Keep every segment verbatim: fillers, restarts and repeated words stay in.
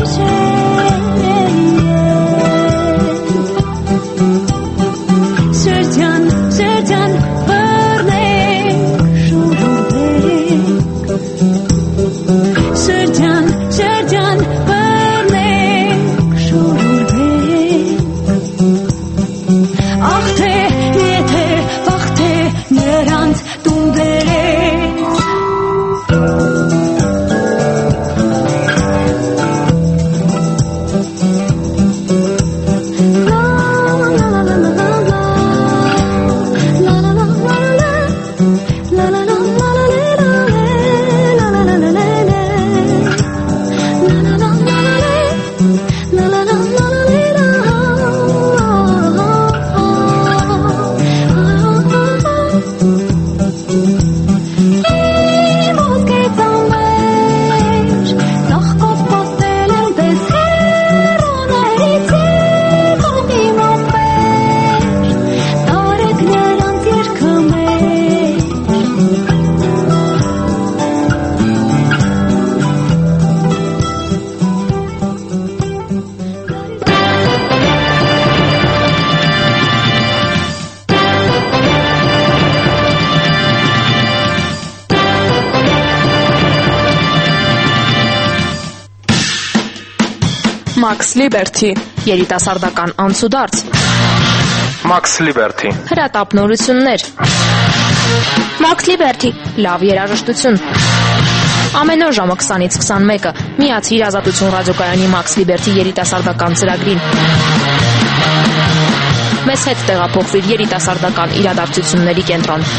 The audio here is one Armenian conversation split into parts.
Max Liberty, երիտասարդական անցուդարձ։ Max Liberty, հրատապնորություններ։ Max Liberty, լավ երաժշտություն։ Ամեն օր ժամը քսանից քսանմեկը միացիր Ազատություն ռադիոկայանի Max Liberty երիտասարդական ծրագրին։ Մեզ հետ տեղափոխվիր երիտասարդական իրադարձությունների կենտրոն։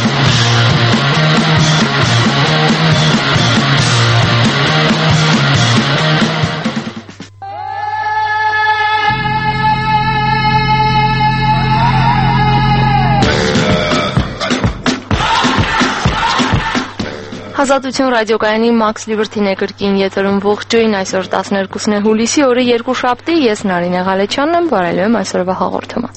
Ազատություն ռադիոկայանի Max Liberty ներկրկին եթերում ողջույն, այսօր տասներկուսն է հուլիսի օրը երկուշաբթի, ես Նարինե Ղալեչյանն եմ, բարելու եմ այսօրվա հաղորդումը։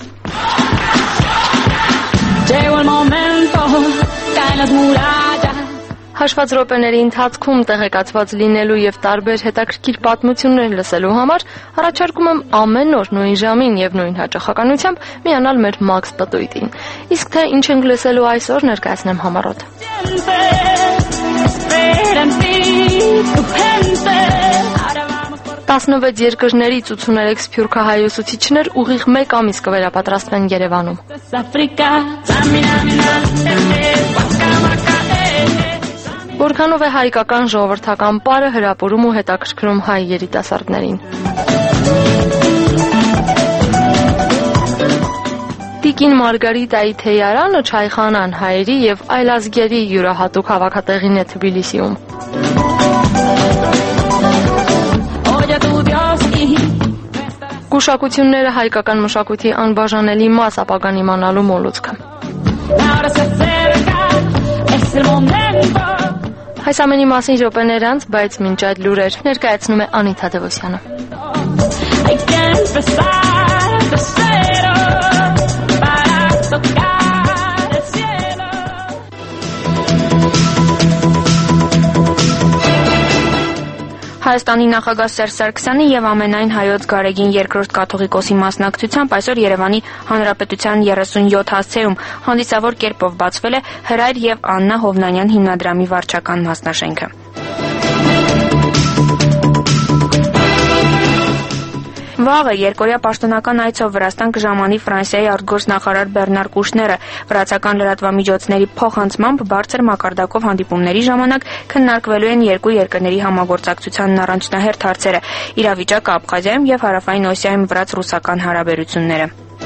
Հաշված րոպեների ընթացքում տեղեկացված լինելու եւ տարբեր հետաքրքիր պատմություններ լսելու համար առաջարկում եմ ամեն օր նույն ժամին եւ նույն հաճախականությամբ միանալ մեր Max պտույտին։ Իսկ թե ինչ ենք լսելու այսօր ներկայացնեմ համառոտ։ տասնվեց երկրներից ութսուներեք սփյուռքահայ ուսուցիչներ ուղիղ մեկ ամիս կվերապատրաստվեն Երևանում։ Որքանով է հայկական ժողովրդական պարը հրապուրում ու հետաքրքրում հայ երիտասարդներին։ Տիկին Մարգարիտայի Թեյարանը Չայխանան հայերի եւ այլազգերի յուրահատուկ հավաքատեղին է Թբիլիսիում։ Գուշակությունները հայկական մշակույթի անբաժանելի մաս ապագան իմանալու մոլուցքը։ Այս ամենի մասին րոպեներ անց, բայց մինչ այդ լուրեր ներկայացնում է Անիթա Դևոսյանը։ Հայաստանի նախագահ Սերժ Սարգսյանի եւ ամենայն հայոց Գարեգին երկրորդ կաթողիկոսի մասնակցությամբ այսօր Երևանի Հանրապետության երեսունյոթ հասցեում հանդիսավոր կերպով բացվել է Հրայր եւ Աննա Հովնանյան հիմնադրամի վարչական մասնաշենքը։ Վաղը երկօրյա պաշտոնական այցով Վրաստան կժամանի Ֆրանսիայի արտգործնախարար Բեռնար Կուշները։ Վրացական լրատվամիջոցների փոխանցմամբ բարձր մակարդակով հանդիպումների ժամանակ քննարկվելու են երկու երկրների համագործակցությանն առանձնահերթ հարցերը՝ իրավիճակը Աբխազիայում եւ Հարավային Օսիայում վրաց-ռուսական հարաբերությունները։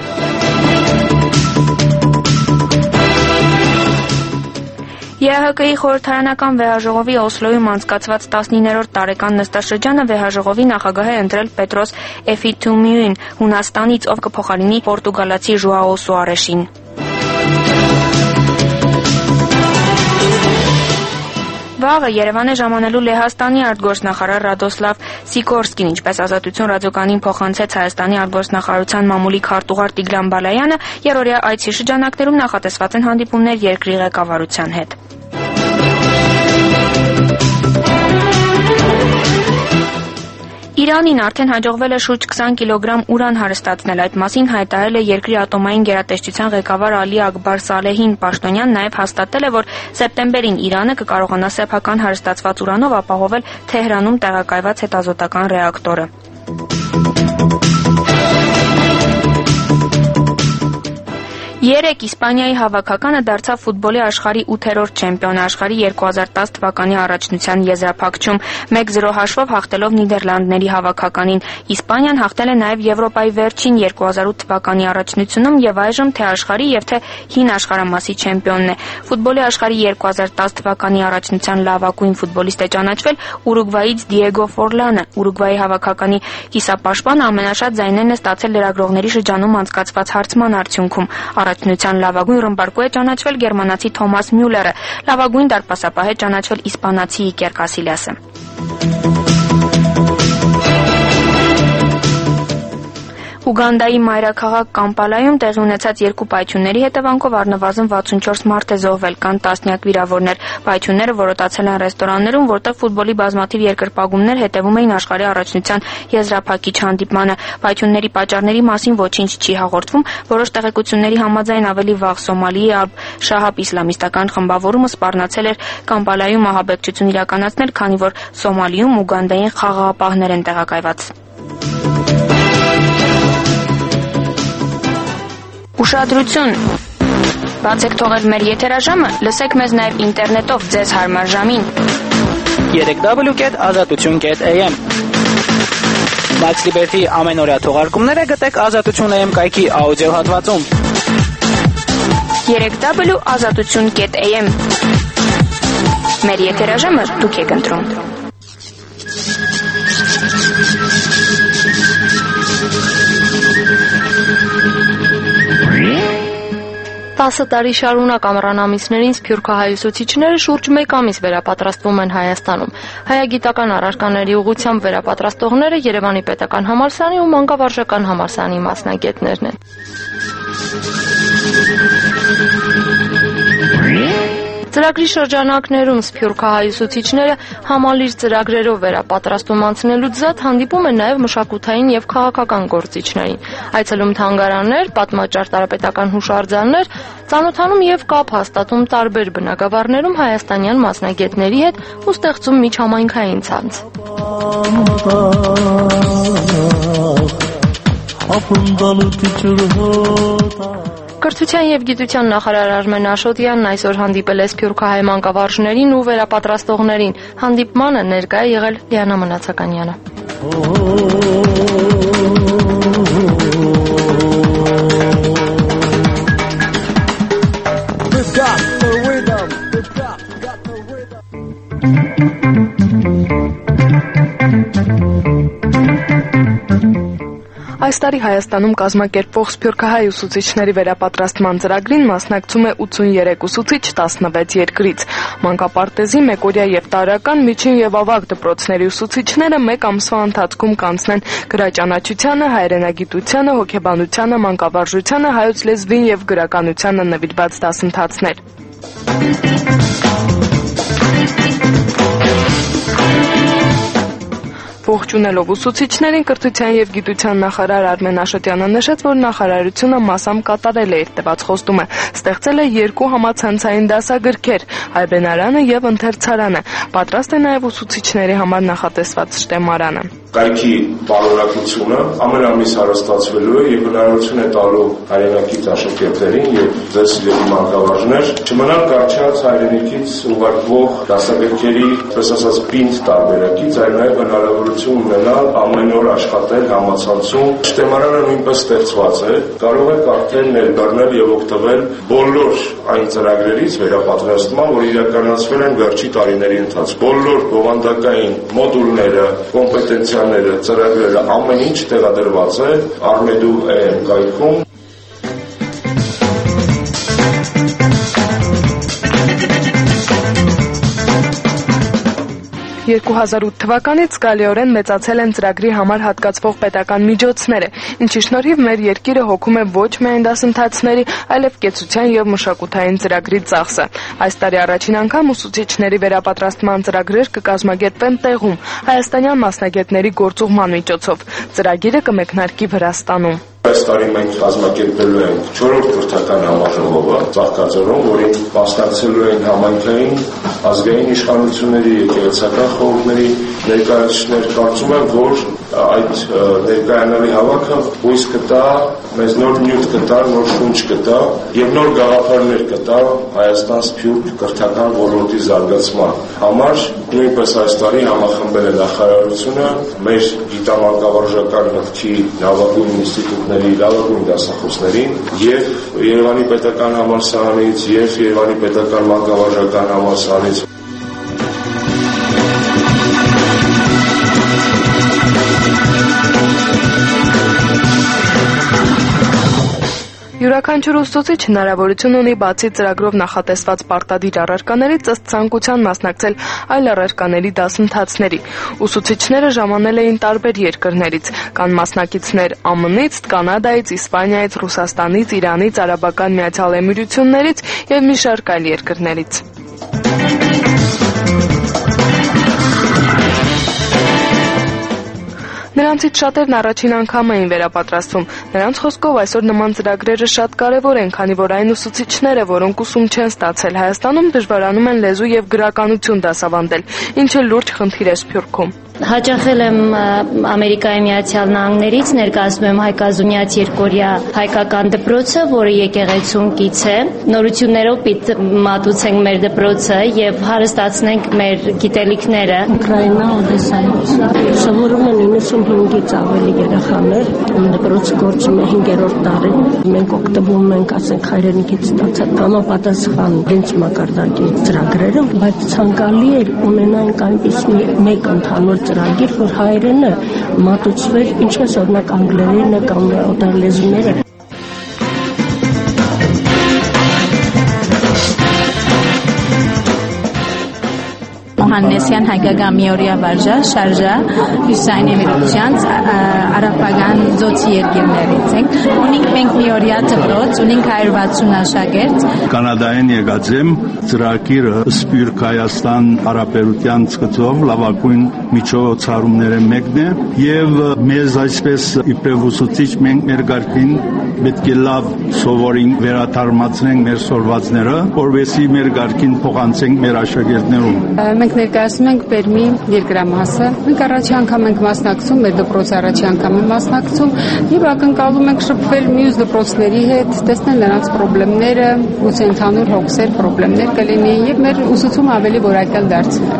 Է Հ Կ-ի խորհրդարանական վեհաժողովի Օսլոյում անցկացված տասնիններորդ տարեկան նստաշրջանը վեհաժողովի նախագահ է ընտրել Պետրոս Էֆիթումիուին Հունաստանից, ով կփոխարինի պորտուգալացի Ժուաո Սուարեշին։ Վաղը Երևան է ժամանելու Լեհաստանի արտգործնախարար Ռադոսլավ Սիկորսկին, ինչպես Ազատություն ռադիոկայանին փոխանցեց Հայաստանի արտգործնախարարության մամուլի քարտուղար Տիգրան Բալայանը, երրորդյա այցի շրջանակներում նախատեսված են հանդիպումներ երկրի ղեկավարության հետ։ Իրանին արդեն հաջողվել է շուրջ քսան կիլոգրամ ուրան հարստացնել, այդ մասին հայտարարել է երկրի ատոմային գերատեսչության ղեկավար Ալի Ակբար Սալեհին։ Պաշտոնյան նաև հաստատել է, որ սեպտեմբերին Իրանը կկարողանա սեփական հարստացված ուրանով ապահովել Թեհրանում տեղակայված հետազոտական ռեակտորը։ Երեկ Իսպանիայի հավաքականը դարձավ ֆուտբոլի աշխարհի ութերորդ չեմպիոնը աշխարհի երկու հազար տասը թվականի առաջնության եզրափակչում մեկ զրո հաշվով հաղթելով Նիդերլանդների հավաքականին։ Իսպանիան հաղթել է նաև Եվրոպայի վերջին երկու հազար ութ թվականի առաջնությունում եւ այժմ թե աշխարհի եւ թե հին աշխարհամասի չեմպիոնն է։ Ֆուտբոլի աշխարհի երկու հազար տասը թվականի առաջնության լավագույն ֆուտբոլիստ է ճանաչվել Ուրուգվայից Դիեգո Ֆորլանը։ Ուրուգվայի հավաքականի կիսապաշտպանը ամենաշատ ձայներն է ստացել լրագրողների շրջանում անցկացված հարցման արդյունքում։ Առաջնության լավագույն ռմբարկու է ճանաչվել գերմանացի Թոմաս Մյուլերը, լավագույն դարպասապահ է ճանաչվել իսպանացի Իկեր Կասիլյասը։ Ուգանդայի մայրաքաղաք Կամպալայում տեղի ունեցած երկու պայթյունների հետևանքով առնվազն վաթսունչորս մարդ է զոհվել, կան տասնյակ վիրավորներ։ Պայթյունները որոտացել են ռեստորաններում, որտեղ ֆուտբոլի բազմաթիվ երկրպագումներ հետևում էին աշխարհի առաջնության եզրափակիչ հանդիպմանը։ Պայթյունների պատճառների մասին ոչինչ չի հաղորդվում, որոշ տեղեկությունների համաձայն ավելի վաղ Սոմալիի Ալ Շահաբ իսլամիստական խմբավորումը սպառնացել էր Կամպալայում ահաբեկչություն իրականացնել, քանի որ Սոմալիում ուգանդային խաղաղապահներ են տեղակայված։ Ուշադրություն! Բացեք թողել մեր եթերաժամը, լսեք մեզ նաև ինտերնետով ձեզ հարմար ժամին։ երեք դաբլյու կետ ազատություն կետ էյ էմ Max Liberty ամենօրյա թողարկումները գտեք ազատություն էյ էմ կայքի աուդիո հատվածում։ երեք դաբլյու ազատություն կետ էյ էմ Մեր եթերաժամը դուք եք ընտրում։ տասը տարի շարունակ ամռան ամիսներին սփյուռքահայ ուսուցիչները շուրջ մեկ ամիս վերապատրաստվում են Հայաստանում։ Հայագիտական առարկաների ուղղությամբ վերապատրաստողները Երևանի պետական համալսարանի ու մանկավարժական համալսարանի մասնագետներն են։ Ծրագրի շրջանակներում սփյուռքահայ ուսուցիչները համալիր ծրագրերով վերապատրաստում անցնելուց զատ հանդիպում են նաև մշակութային եւ քաղաքական գործիչներին, այցելում թանգարաններ, պատմաճարտարապետական հուշարձաններ, ծանոթանում եւ կապ հաստատում տարբեր բնակավարներում հայաստանյան մասնագետների հետ ու ստեղծում միջհամայնքային ցանց։ Կրթության եւ գիտության նախարար Արմեն Աշոտյանն այսօր հանդիպել է սփյուռքահայ մանկավարժներին ու վերապատրաստողներին։ Հանդիպմանը ներկա է եղել Լիանա Մնացականյանը։ Այս տարի Հայաստանում կազմակերպվող սփյուռքահայ ուսուցիչների վերապատրաստման ծրագրին մասնակցում է ութսուներեք ուսուցիչ տասնվեց երկրից։ Մանկապարտեզի մեկօրյա եւ տարրական միջին եւ ավագ դպրոցների ուսուցիչները մեկ ամսվա ընթացքում կանցնեն գրաճանաչությանը, հայրենագիտությանը, հոգեբանությանը, մանկավարժությանը, հայոց լեզվին եւ գրականությանը նվիրված դասընթացներ։ Ողջունելով ուսուցիչներին, կրթության եւ գիտության նախարար Արմեն Աշոտյանը նշեց, որ նախարարությունը մասամբ կատարել է իր տված խոստումը, ստեղծել է երկու համացանցային դասագրքեր՝ հայբենարանը եւ ընթերցարանը, պատրաստ է նաեւ ուսուցիչների համար նախատեսված շտեմարանը։ Կայքի բարորակությունը ամենամիս հարստացվելու է եւ հնարավորություն է տալու հայրենիքից աշակերտներին եւ ձեր սիրելի մանկավարժներ չմնալ կարճած հայրենիքից ուղարկվող դասագրքերի, պես ասած, պինդ տարբերակից, այլ նաեւ հնարավորություն ունենալ ամեն օր աշխատել համացանցում։ Շտեմարանը նույնպես ստեղծված է, կարող եք արդեն ներառնել եւ օգտվել բոլոր այն ծրագրերից վերապատրաստման, որ իրականացվել են վերջի տարիների ընթացքում։ Բոլոր բովանդակային մոդուլները, կոմպետենցիաները, ծրագրերը, ամեն ինչ տեղադրված է Արմեդու էյ էմ կայքում։ երկու հազար ութ թվականից զգալիորեն մեծացել են ծրագրի համար հատկացվող պետական միջոցները, ինչի շնորհիվ մեր երկիրը հոգում է ոչ միայն դասընթացների, այլև կեցության եւ մշակութային ծրագրի ծախսը։ Այս տարի առաջին անգամ ուսուցիչների վերապատրաստման ծրագրեր կկազմակերպվեն տեղում, հայաստանյան մասնագետների գործուղման միջոցով։ Ծրագիրը կմեկնարկի Վրաստանում։ Այս տարի մենք կազմակերպելու ենք չորրորդ կրթական համաժողովը Ծաղկաձորում, որին մասնակցելու են համայնքային, ազգային իշխանությունների, եկեղեցական խորհուրդների ներկայացուցիչներ։ Կարծում եմ, որ այդ ներկայանալի հավաքը հույս կտա, մեզ նոր նյութ կտա, նոր շունչ կտա եւ նոր գաղափարներ կտա Հայաստան սփյուռք կրթական ոլորտի զարգացման համար։ Նույնպես այս տարի համախմբել է նախարարությունը մեր գիտամանկավարժական մտքի լավագույն ինստիտուտների լավագույն դասախոսներին եւ Երևանի պետական համալսարանից եւ Երևանի պետական մանկավարժական համալսարանից։ Յուրաքանչյուր ուսուցիչ հնարավորություն ունի բացի ծրագրով նախատեսված պարտադիր առարկաներից ըստ ցանկության մասնակցել այլ առարկաների դասընթացների։ Ուսուցիչները ժամանել էին տարբեր երկրներից, կան մասնակիցներ Α Մ Նից, Կանադայից, Իսպանիայից, Ռուսաստանից, Իրանից, Արաբական Միացյալ Էմիրություններից եւ մի շարք այլ երկրներից։ Նրանցից շատերն առաջին անգամ էին վերապատրաստվում։ Նրանց խոսքով այսօր նման ծրագրերը շատ կարևոր են, քանի որ այն ուսուցիչները, որոնք ուսում չեն ստացել Հայաստանում, դժվարանում են լեզու եւ գրականություն դասավանդել, ինչը լուրջ խնդիր է Սփյուռքում։ Հաճախել եմ Ամերիկայի Միացյալ Նահանգներից, ներկայացնում եմ Հայկազունյաց երկօրյա հայկական դպրոցը, որը եկեղեցուն կից է։ Նորություններով պիտի մատուցենք մեր դպրոցը եւ հարստացնենք մեր գիտելիքները։ Ուկրաինա, Օդեսայից սովորում են իննսունհինգից ավելի երեխաներ, դպրոցը գործում է հինգերորդ տարին։ Մենք օգտվում ենք, ասենք, հայրենիքից ստացած համապատասխան դենց մակարդակի ծրագրերը, բայց ցանկալի է ունենանք այնպես մեկ ընդհանուր ծրագիր, որ հայերենը մատուցվեր, ինչպես օրինակ անգլերենը կամ օտար լեզուները։ Հաննեսյան հայկական միօրյա վարժա, շարժա, Հյուսային Էմիրությունից արաբական ծոցի երկիրներից ենք։ Ունենք մենք միօրյա դպրոց, ունենք հարյուր վաթսուն աշակերտ։ Կանադայեն եկած եմ, ծրագիրը Սփյուռք Հայաստան հարաբերության ցկցով լավագույն միջոցառումները մեկն է եւ մեզ այսպես իբրև ուսուցիչ մենք մեր գարկին պետք է լավ սովորենք, վերաթարմացնենք մեր սորվածները, որովհետեւ մեր գարկին փոխանցենք մեր աշակերտներուն։ Մենք ներկայացնում ենք Պերմի երկրամասը։ Մենք առաջի անգամ ենք մասնակցում, մեր դպրոցը առաջի անգամ է մասնակցում եւ ակնկալում ենք շփվել մյուս դպրոցների հետ, տեսնել նրանց խնդիրները, գուցե ընդհանուր հոգսեր, խնդիրներ կլինի եւ մեր ուսուցումը ավելի որակյալ դարձնել։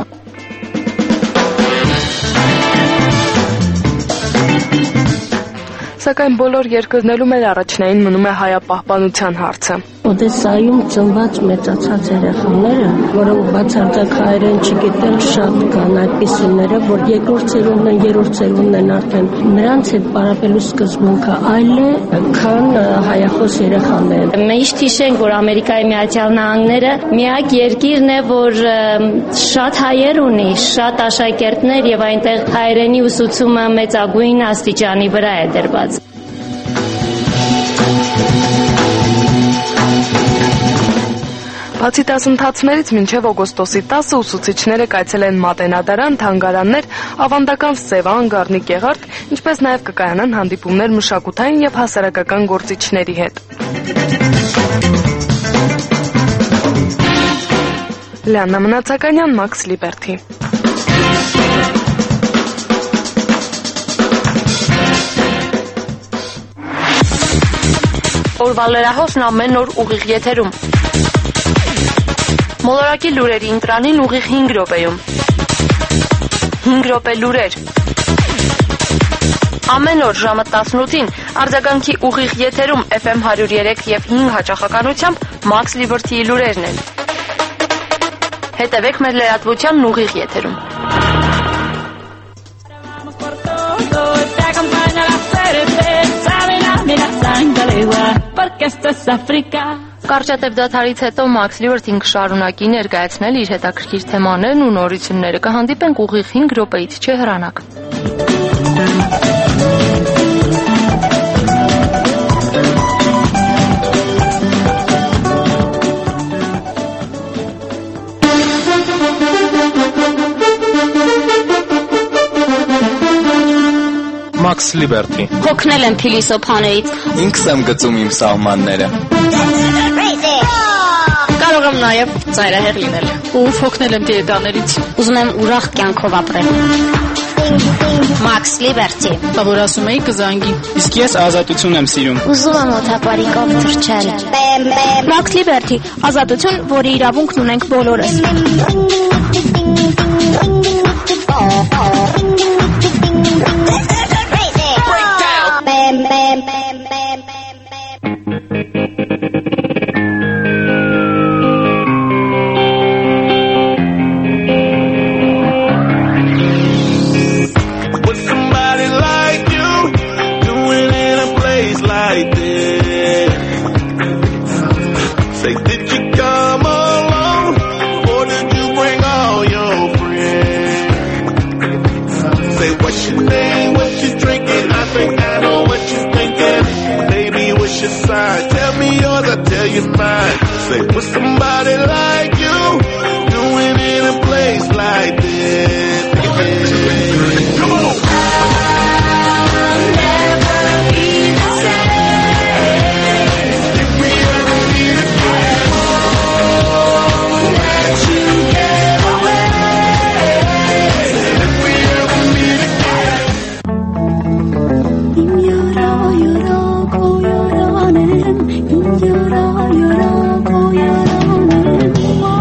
Սակայն բոլոր երկրներում էլ առաջնային մնում է հայապահպանության հարցը։ Օդեսայում ծնված մեծացած երեխաները, որոնք բացարձակ հայերեն չգիտեն, շատ կան այդպիսիները, որ երկրորդ ծերունն են, երրորդ ծերունն են արդեն։ Նրանց հետ պարապելու սկզբունքը այլ է, քան հայախոս երեխաները։ Միշտ հիշենք, որ Ամերիկայի Միացյալ Նահանգները միակ երկիրն է, որ շատ հայեր ունի, շատ աշակերտներ եւ այնտեղ հայերենի ուսուցումը մեծագույն աստիճանի վրա է դրված։ Բացի դասընթացներից մինչև օգոստոսի տասը ուսուցիչները կայցելեն մատենադարան, թանգարաններ, ավանդական Սևան, Գառնի Կեղարդ, ինչպես նաև կկայանան հանդիպումներ մշակութային եւ հասարակական գործիչների հետ։ Լիաննա Մնացականյան, Մաքս Լիբերթի։ Օրվա լրահոսն ամեն օր ուղիղ եթերում։ Մոլորակի լուրերի ընտրանին ուղիղ հինգ րոպեում։ հինգ րոպե լուրեր։ Ամեն օր ժամը տասնութին արձագանքի ուղիղ եթերում Էֆ Էմ հարյուր երեք եւ հինգ հաճախականությամբ Մաքս Լիբերթիի լուրերն են։ Հետևեք մեր լրատվությանն ուղիղ եթերում։ Porque esto es África. Կարճատև դադարից հետո Max Liberty-ն կշարունակի ներկայացնել իր հետաքրքիր թեմաներն ու նորությունները, կհանդիպենք ուղիղ հինգ րոպեից չհեռանաք։ Max Liberty։ Հոգնել եմ փիլիսոփաներից։ Ինքս եմ գծում իմ սահմանները։ Կարող եմ նաև ծայրահեղ լինել։ Ով հոգնել եմ դիետաներից։ Ուզում եմ ուրախ կյանքով ապրել։ Max Liberty։ Որ ասում էի կզանգի։ Իսկ ես ազատություն եմ սիրում։ Ուզում եմ օթապարիկով թռչել։ Max Liberty, ազատություն, որի իրավունքն ունենք բոլորս։ Tell me yours, I tell you mine. Say, with somebody like you, doing it in a place like this. Come on. I'll never be the same. If we ever meet again, won't let you get away. If we ever meet again. Yara, yara, go yara. Yara, yara, go yara.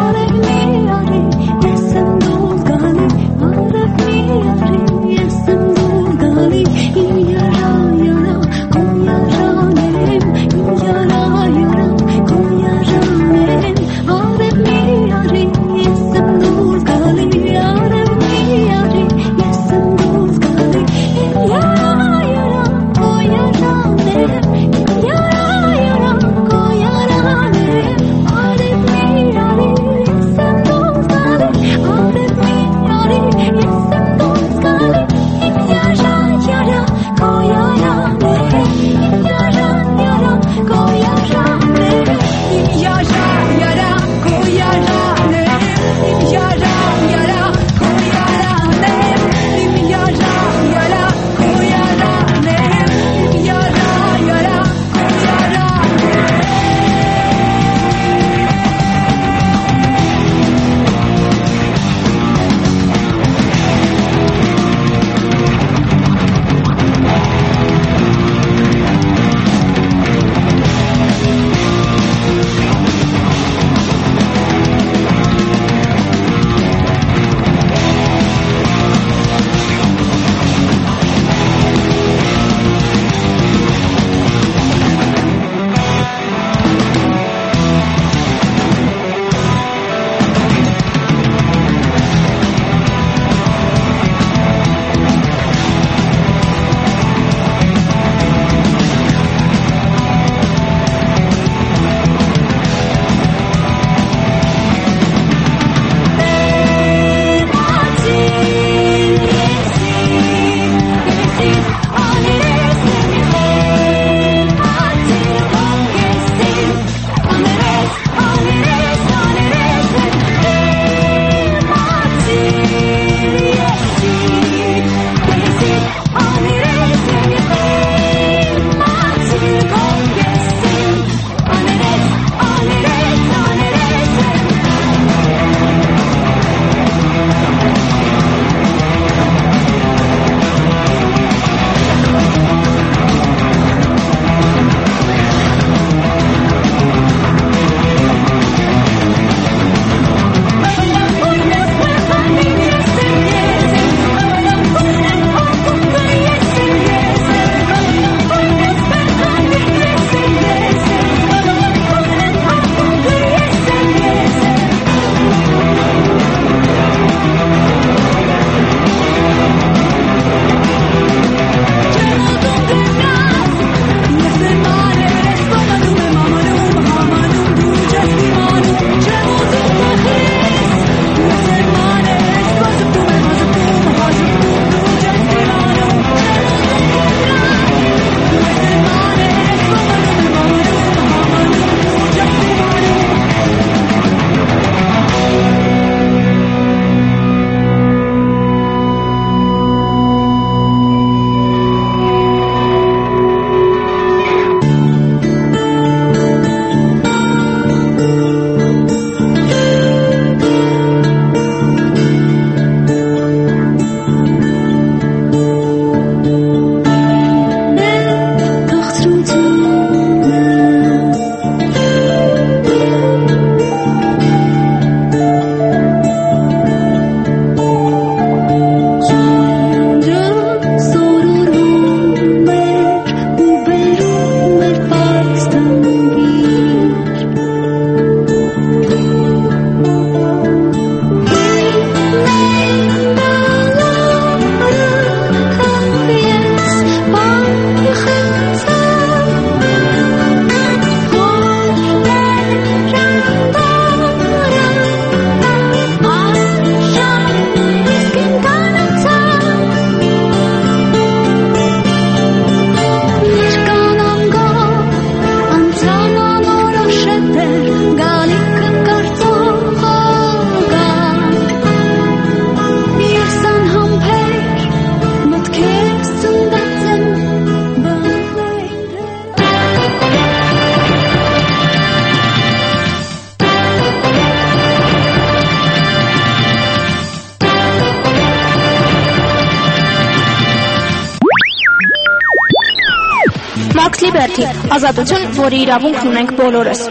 Max Liberty, ազատություն, որի իրավունքն ունենք բոլորս։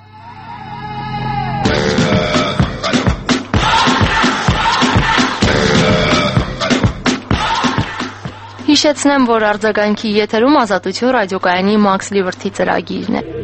Հիշեցնեմ, որ արձագանքի եթերում Ազատություն ռադիոկայանի Max Liberty ծրագիրն է։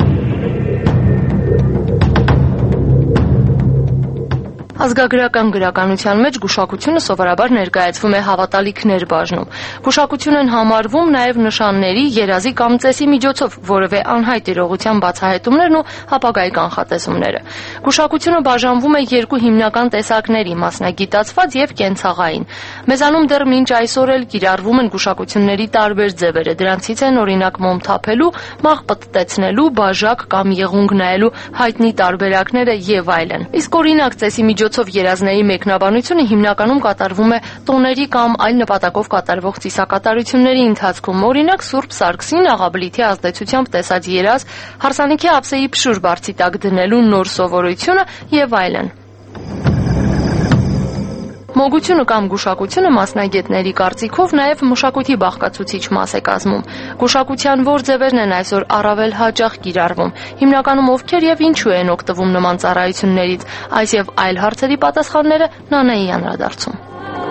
Ազգագրական գրականության մեջ գուշակությունը սովորաբար ներկայացվում է հավատալիքներ բաժնում։ Գուշակություն են համարվում նաև նշանների, երազի կամ ծեսի միջոցով որևէ անհայտ իրողության բացահայտումներն ու ապագայի կանխատեսումները։ Գուշակությունը բաժանվում է երկու հիմնական տեսակների՝ մասնագիտացված եւ կենցաղային։ Մեզանում դեռ մինչ այսօր էլ կիրառվում են գուշակությունների տարբեր ձևերը։ Դրանցից են օրինակ մոմ թափելու, մաղ պտտեցնելու, բաժակ կամ եղունգ նայելու հայտնի տարբերակները եւ այլն։ Իսկ օրինակ ծեսի միջոցով Ով երազների մեկնաբանությունը հիմնականում կատարվում է տոների կամ այլ նպատակով կատարվող ծիսակատարությունների ընթացքում, օրինակ Սուրբ Սարգսին աղաբլիթի ազդեցությամբ տեսած երազ, հարսանիքի ափսեի փշուր բարձի տակ դնելու նոր սովորությունը եւ այլն։ Մոգությունը կամ գուշակությունը մասնագետների կարծիքով նաև մշակույթի բաղկացուցիչ մաս է կազմում։ Գուշակության որ ձևերն են այսօր առավել հաճախ կիրառվում, հիմնականում ովքեր եւ ինչու են օգտվում նման ծառայություններից, այս եւ այլ հարցերի պատասխանները Նանայի անդրադարձում։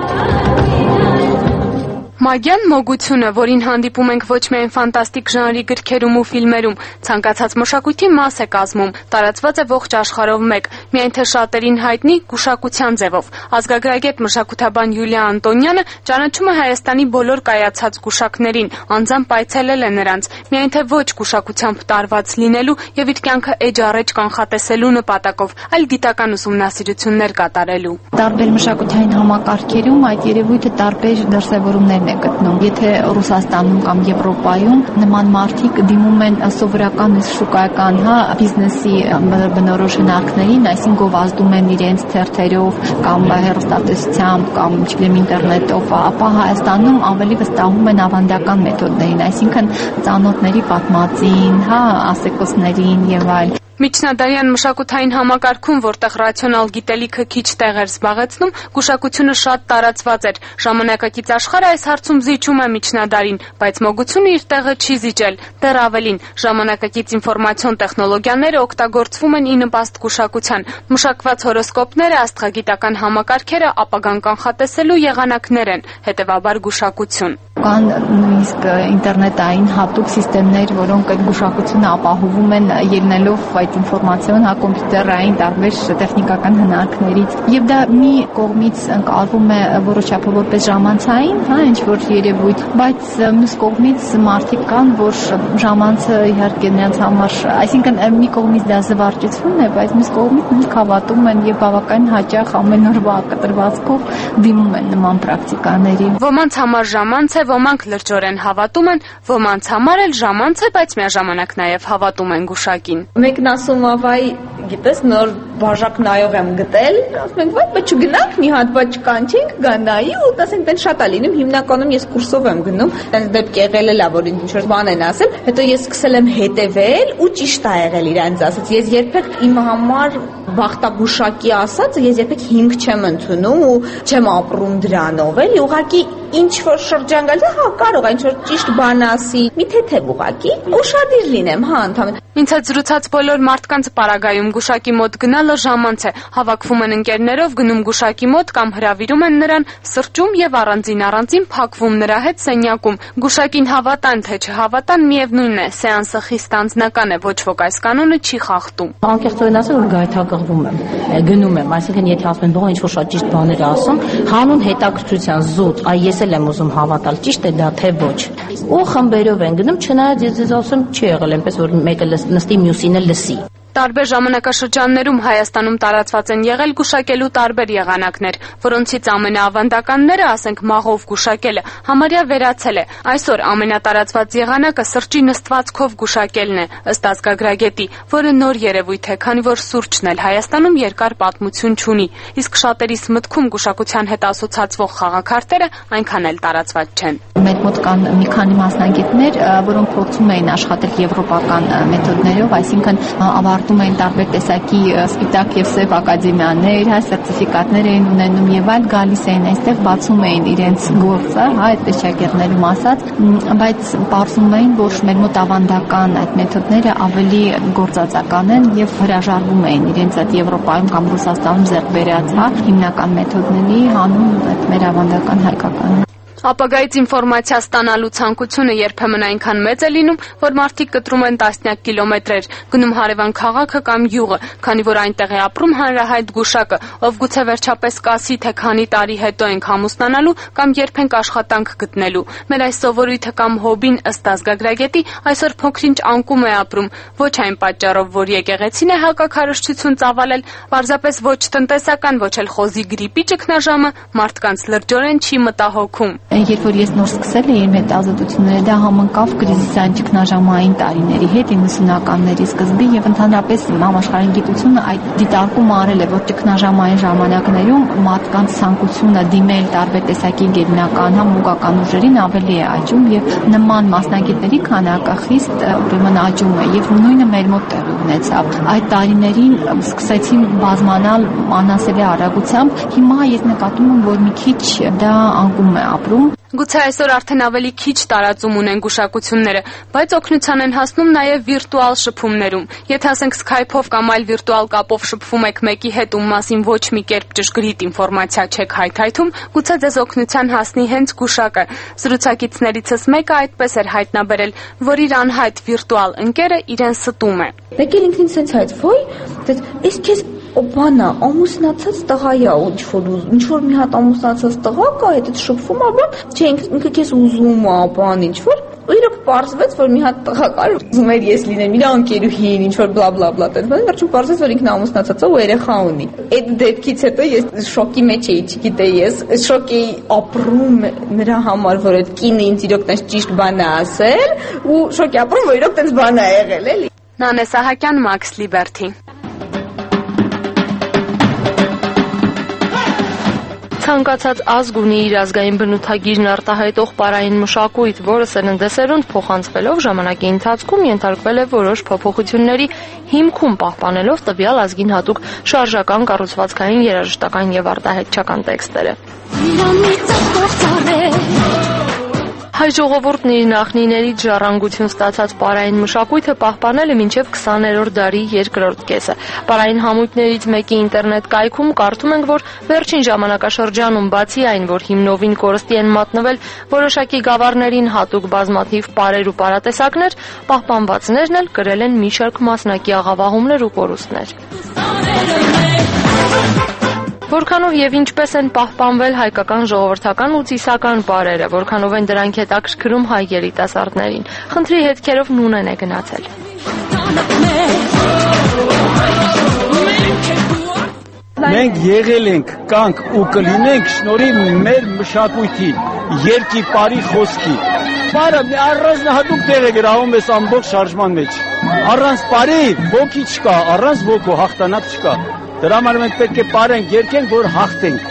Մագյան մոգությունը, որին հանդիպում ենք ոչ միայն ֆանտաստիկ ժանրի գրքերում ու ֆիլմերում, ցանկացած մշակույթի մաս է կազմում, տարածված է ողջ աշխարհով մեկ, միայն թե շատերին հայտնի գուշակության ձևով։ Ազգագրագետ մշակութաբան Յուլիա Անտոնյանը ճանաչում է Հայաստանի բոլոր կայացած գուշակներին, անձամբ այցելել է նրանց, միայն թե ոչ գուշակությամբ տարված լինելու եւ իր կյանքը էջ-առեջ կանխատեսելու նպատակով, այլ գիտական ուսումնասիրություններ կատարելու։ Տարբեր մշակութային համակարգերում այդ երևույթը տարբեր դրսևորումներ գտնում։ Եթե Ռուսաստանում կամ Եվրոպայում նման մարդիկ դիմում են սովորական շուկայական, հա, բիզնեսի բնորոշ հնարքներին, այսինքն գովազդում են իրենց թերթերով կամ հեռուստատեսությամբ կամ չգիտեմ ինտերնետով, ապա Հայաստանում ավելի վստահում են ավանդական մեթոդներին, այսինքն ծանոթների պատմածին, հա, ասեկոսներին եւ այլ։ Միջնադարյան մշակութային համակարգում, որտեղ ռացիոնալ գիտելիքը քիչ տեղ էր զբաղեցնում, գուշակությունը շատ տարածված էր։ Ժամանակակից աշխարհը այս հարցում զիջում է միջնադարին, բայց մոգությունը իր տեղը չի զիջել։ Դեռ ավելին, ժամանակակից ինֆորմացիոն տեխնոլոգիաները օգտագործվում են ի նպաստ գուշակության։ Մշակված հորոսկոպները, աստղագիտական համակարգերը ապագան կանխատեսելու եղանակներ են, հետևաբար գուշակություն։ Կան նույնիսկ ինտերնետային հատուկ սիստեմներ, որոնք այդ գուշակությունը ապահովում են ելնելով այդ ինֆորմացիոն հա կոմպյուտերային տարբեր տեխնիկական հնարքներից եւ դա մի կողմից ընկալվում է որոշապով որպես ժամանցային, հա, ինչ որ երևույթ, բայց մյուս կողմից մարդիկ կան, որ ժամանցը իհարկե նրանց համար, այսինքն մի կողմից դա զվարճություն է, բայց մյուս կողմից նույնիսկ հավատում են եւ բավականին հաճախ ամեն օրվա կտրվածքով դիմում են նման պրակտիկաների։ Ոմանց համար ժամանց է, ոմանք լրջորեն հավատում են, ոմանց համար էլ ժամանց է, բայց միաժամանակ նաեւ հավատում են գուշակին։ Մեկն ասում է, վայ, գիտես, նոր բաժակ նայող եմ գտել, ասում ենք, վայ, բայց չգնանք մի հատ, բայց չկանչենք, գա նայի ու ասենք, տեն շատ է լինում, հիմնականում ես կուրսով եմ գնում, տենց դեպք եղել է լավ, որ ինչ-որ բան են ասել, հետո ես սկսել եմ հետևել ու ճիշտ է եղել իրանց ասած։ Ես երբեք իմ համար բախտագուշակի ասածը ես երբեք հիմք չեմ ընդունում ու չեմ ապրում դրանով, էլի ուղղակի ինչ որ շրջան գալիս է, հա, կարող է ինչ որ ճիշտ բան ասի, մի թեթև ուղղակի, ուշադիր լինեմ, հա, ընդհանրապես։ Ինձ հետ զրուցած բոլոր մարդկանց պարագայում գուշակի մոտ գնալը ժամանց է, հավաքվում են ընկերներով, գնում գուշակի մոտ կամ հրավիրում են նրան, սրճում եւ առանձին առանձին փակվում նրա հետ սենյակում։ Գուշակին հավատան թե չհավատան, միևնույն է, սեանսը խիստ անձնական է, ոչ ոք այս կանոնը չի խախտում։ Անկեղծորեն ասել, որ գայթակղվում եմ, գնում եմ, այսինքն եթե ասում են, բողը ինչ որ շատ ճիշտ բաներ ասում, հանուն հետաքրքրության զուտ, այ ես էլ եմ ուզում հավատալ, ճիշտ է դա թե ոչ։ Ու խմբերով են գնում, չնայած ես ձեզ ասում, չի եղել այնպես, որ մեկը նստի, մյուսինը լսի։ Տարբեր ժամանակաշրջաններում Հայաստանում տարածված են եղել գուշակելու տարբեր եղանակներ, որոնցից ամենաավանդականները, ասենք մաղով գուշակելը, համարյա վերացել է։ Այսօր ամենատարածված եղանակը սրճի նստվածքով գուշակելն է, ըստ ազգագրագետի, որը նոր երևույթ է, քանի որ սուրճն էլ Հայաստանում երկար պատմություն չունի, իսկ շատերիս մտքում գուշակության հետ ասոցացվող խաղաքարտերը այնքան էլ տարածված չեն։ Մեր մոտ կան մի քանի մասնագետներ, որոնք փորձում էին աշխատել եվրոպական մեթոդներով, այսինքն ավարտել աշխատում էին տարբեր տեսակի սպիտակ եւ սև ակադեմիաներ, հա սերտիֆիկատներ էին ունենում եւ այլ, գալիս էին այստեղ, բացում էին իրենց գործը, հա այդպես շագերտներում ասած, բայց պարզում էին, որ մեր մոտ ավանդական այդ մեթոդները ավելի գործածական են եւ հրաժարվում էին իրենց այդ Եվրոպայում կամ Ռուսաստանում ձեռք բերած, հա հիմնական մեթոդների հանուն այդ մեր ավանդական հայկական։ Ապագայից ինֆորմացիա ստանալու ցանկությունը երբեմն այնքան մեծ է լինում, որ մարդիկ կտրում են տասնյակ կիլոմետրեր, գնում հարևան քաղաքը կամ յուղը, քանի որ այնտեղ է ապրում հանրահայտ գուշակը, ով գուցե վերջապես կասի, թե քանի տարի հետո ենք ամուսնանալու կամ երբ ենք աշխատանք գտնելու։ Մեր այս սովորույթը կամ հոբին ըստ ազգագրագետի այսօր փոքրինչ անկում է ապրում, ոչ այն պատճառով, որ եկեղեցին է հակաքարոզչություն ծավալել, պարզապես ոչ տնտեսական, ոչ էլ խոզի գրիպի ճգնաժամը մարդկանց լրջորեն չի մտահոգում։ Երբ որ ես նոր սկսել էի իմ հետազոտությունները, դա համընկավ կրիզիսային ճգնաժամային տարիների հետ իննսունականների սկզբի եւ ընդհանրապես համաշխարհային գիտությունը այդ դիտարկումը արել է, որ ճգնաժամային ժամանակներում մարդկանց ցանկությունը դիմել տարբեր տեսակի գերբնական համ մոգական ուժերին ավելի է աճում եւ նման մասնագետների քանակը խիստ ուրեմն աճում է եւ նույնը մեր մոտ տեղի ունեցավ։ Այդ տարիներին սկսեցին բազմանալ անասելի արագությամբ։ Հիմա ես նկատում եմ, որ մի քիչ դա անկում է ապրում։ Գուցե այսօր արդեն ավելի քիչ տարածում ունեն գուշակությունները, բայց օգնության են հասնում նաև վիրտուալ շփումներում։ Եթե ասենք Skype-ով կամ այլ վիրտուալ կապով շփվում եք մեկի հետ, ում մասին ոչ մի կերպ ճշգրիտ ինֆորմացիա չեք հայթայթում, գուցե ձեզ օգնության հասնի հենց գուշակը։ Զրուցակիցներիցս մեկը այդպես էր հայտնաբերել, որ իր անհայտ վիրտուալ ընկերը իրեն ստում է։ Եկել ինքնին sense հայտ, ոյ, դες քեզ Օբանա, ամուսնացած տղա է, ինչ որ ինչ որ մի հատ ամուսնացած տղա կա, այդ շփվում ա, բան, չէ, ինքը քեզ ուզում ա, բան, ինչ որ ու իրոք պարզվեց, որ մի հատ տղա կար, ուզում էր ես լինեմ իր անկերուհին, ինչ որ բլա բլա բլա, այդպես, վերջում պարզվեց, որ ինքն ամուսնացած է ու երեխա ունի։ Այդ դեպքից հետո ես շոկի մեջ էի, չգիտեի, ես շոկ էի ապրում նրա համար, որ այդ կինը ինձ իրոք տես ճիշտ բան է ասել, ու շոկ ապրում, որ իրոք տես բան է եղել, էլի։ Նանե Սահակյան, Max Liberty։ Ցանկացած ազգ ունի իր ազգային բնութագիրն արտահայտող պարային մշակույթ, որը սերնդեսերունդ փոխանցվելով ժամանակի ընթացքում ենթարկվել է որոշ փոփոխությունների, հիմքում պահպանելով տվյալ ազգին հատուկ շարժական, կառուցվածքային, երաժշտական եւ արտահայտչական տեքստերը։ Հայ ժողովուրդն իր նախնիներից ժառանգություն ստացած պարային մշակույթը պահպանել է մինչև քսաներորդ դարի երկրորդ կեսը։ Պարային համույթներից մեկի ինտերնետ կայքում կարդում ենք, որ վերջին ժամանակաշրջանում բացի այն, որ հիմնովին կորստի են մատնվել որոշակի գավառներին հատուկ բազմաթիվ պարեր ու պարատեսակներ, պահպանվածներն էլ կրել են մի շարք մասնակի աղավաղումներ ու կորուստներ։ Որքանով եւ ինչպես են պահպանվել հայկական ժողովրդական ու ծիսական պարերը, որքանով են դրանք հետաքրքրում հայ երիտասարդներին։ Խնդրի հետքերով Նունեն է գնացել։ Մենք եղել ենք, կանք ու կլինենք շնորհիվ մեր մշակույթի, երկի պարի խոսքի։ Պարը առանձնահատուկ տեղ է գրավում այս ամբողջ շարժման մեջ։ Առանց պարի ոգի չկա, առանց ոգու հաղթանակ չկա։ Դրա համար մենք պետք է պարենք, երգենք, որ հաղթենք։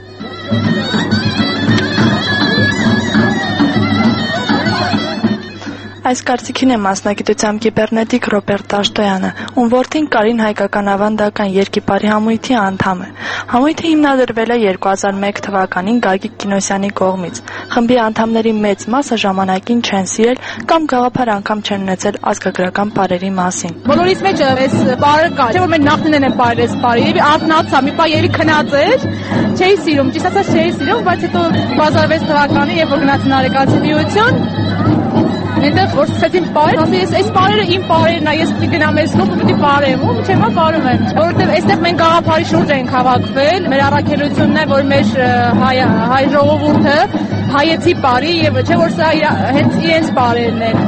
Այս կարծիքին է մասնագիտությամբ կիբեռնետիկ Ռոբերտ Դաշտոյանը, ում որդին Կարին հայկական ավանդական երկիպարի համույթի անդամ է։ Համույթը հիմնադրվել է երկու հազար մեկ թվականին Գագիկ Կինոսյանի կողմից։ Խմբի անդամների մեծ մասը ժամանակին չեն սիրել կամ գաղափար անգամ չեն ունեցել ազգագրական պարերի մասին։ Բոլորիս մեջ այս պարը կա, չէ՞ որ մեր նախնիներն են պարել այս պարը, եւ արթնացա, մի պա երևի քնած էր, չէի սիրում, ճիշտ ասած չէի սիրում, բայց հետո հազարվեց թվականին, երբ որ գնացին Արեգացի միություն, այնտեղ որ սկսեցին պարել, ասի ես այս պարերը իմ պարերն է, ես պիտի գնամ այս լուպը պիտի պարեմ, ու չէ՞ մա պարում եմ, որովհետև այստեղ մենք գաղափարի շուրջ ենք հավաքվել, մեր առաքելությունն է, որ մեր հայ հայ ժողովուրդը հայեցի պարի եւ չէ՞ որ սա հենց իրենց պարերն են։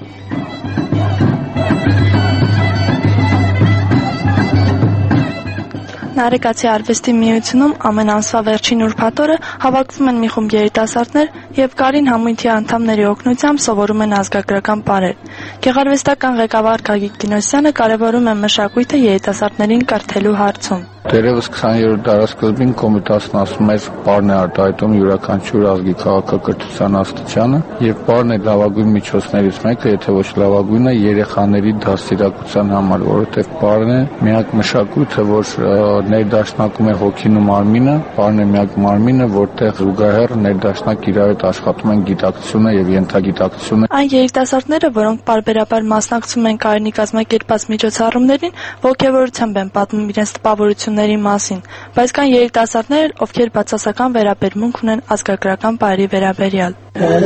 Նարեկացի արվեստի միությունում ամեն ամսվա վերջին ուրբաթ օրը հավաքվում են մի խումբ երիտասարդներ եւ Կարին համույթի անդամների օգնությամբ սովորում են ազգագրական պարեր։ Գեղարվեստական ղեկավար Գագիկ Կինոսյանը կարևորում է մշակույթը երիտասարդներին կրթելու հարցում։ Դերևս քսաներորդ դարաշրջանին կոմիտասն ասում էր պարն է արտահայտում յուրաքանչյուր ազգի քաղաքակրթության աստիճանը եւ պարն է լավագույն միջոցներից մեկը, եթե ոչ լավագույնը երեխաների դաստիարակության համար, որովհետեւ պարն է միակ մշակույթը, որ ներդաշնակում է հոգին ու մարմինը, պարն է միակ մարմինը, որտեղ զուգահեռ ներդաշնակ իրար հետ աշխատում են գիտակցությունը եւ ենթագիտակցությունը։ Այն երիտասարդները, որոնք պարբերաբար մասնակցում են կայանի կազմակերպած միջոցառումներին, ողջավորությամբ են պատմում իրենց տպավորությունների մասին, բայց կան երիտասարդներ, ովքեր բացասական վերաբերմունք ունեն ազգագրական պարերի վերաբերյալ։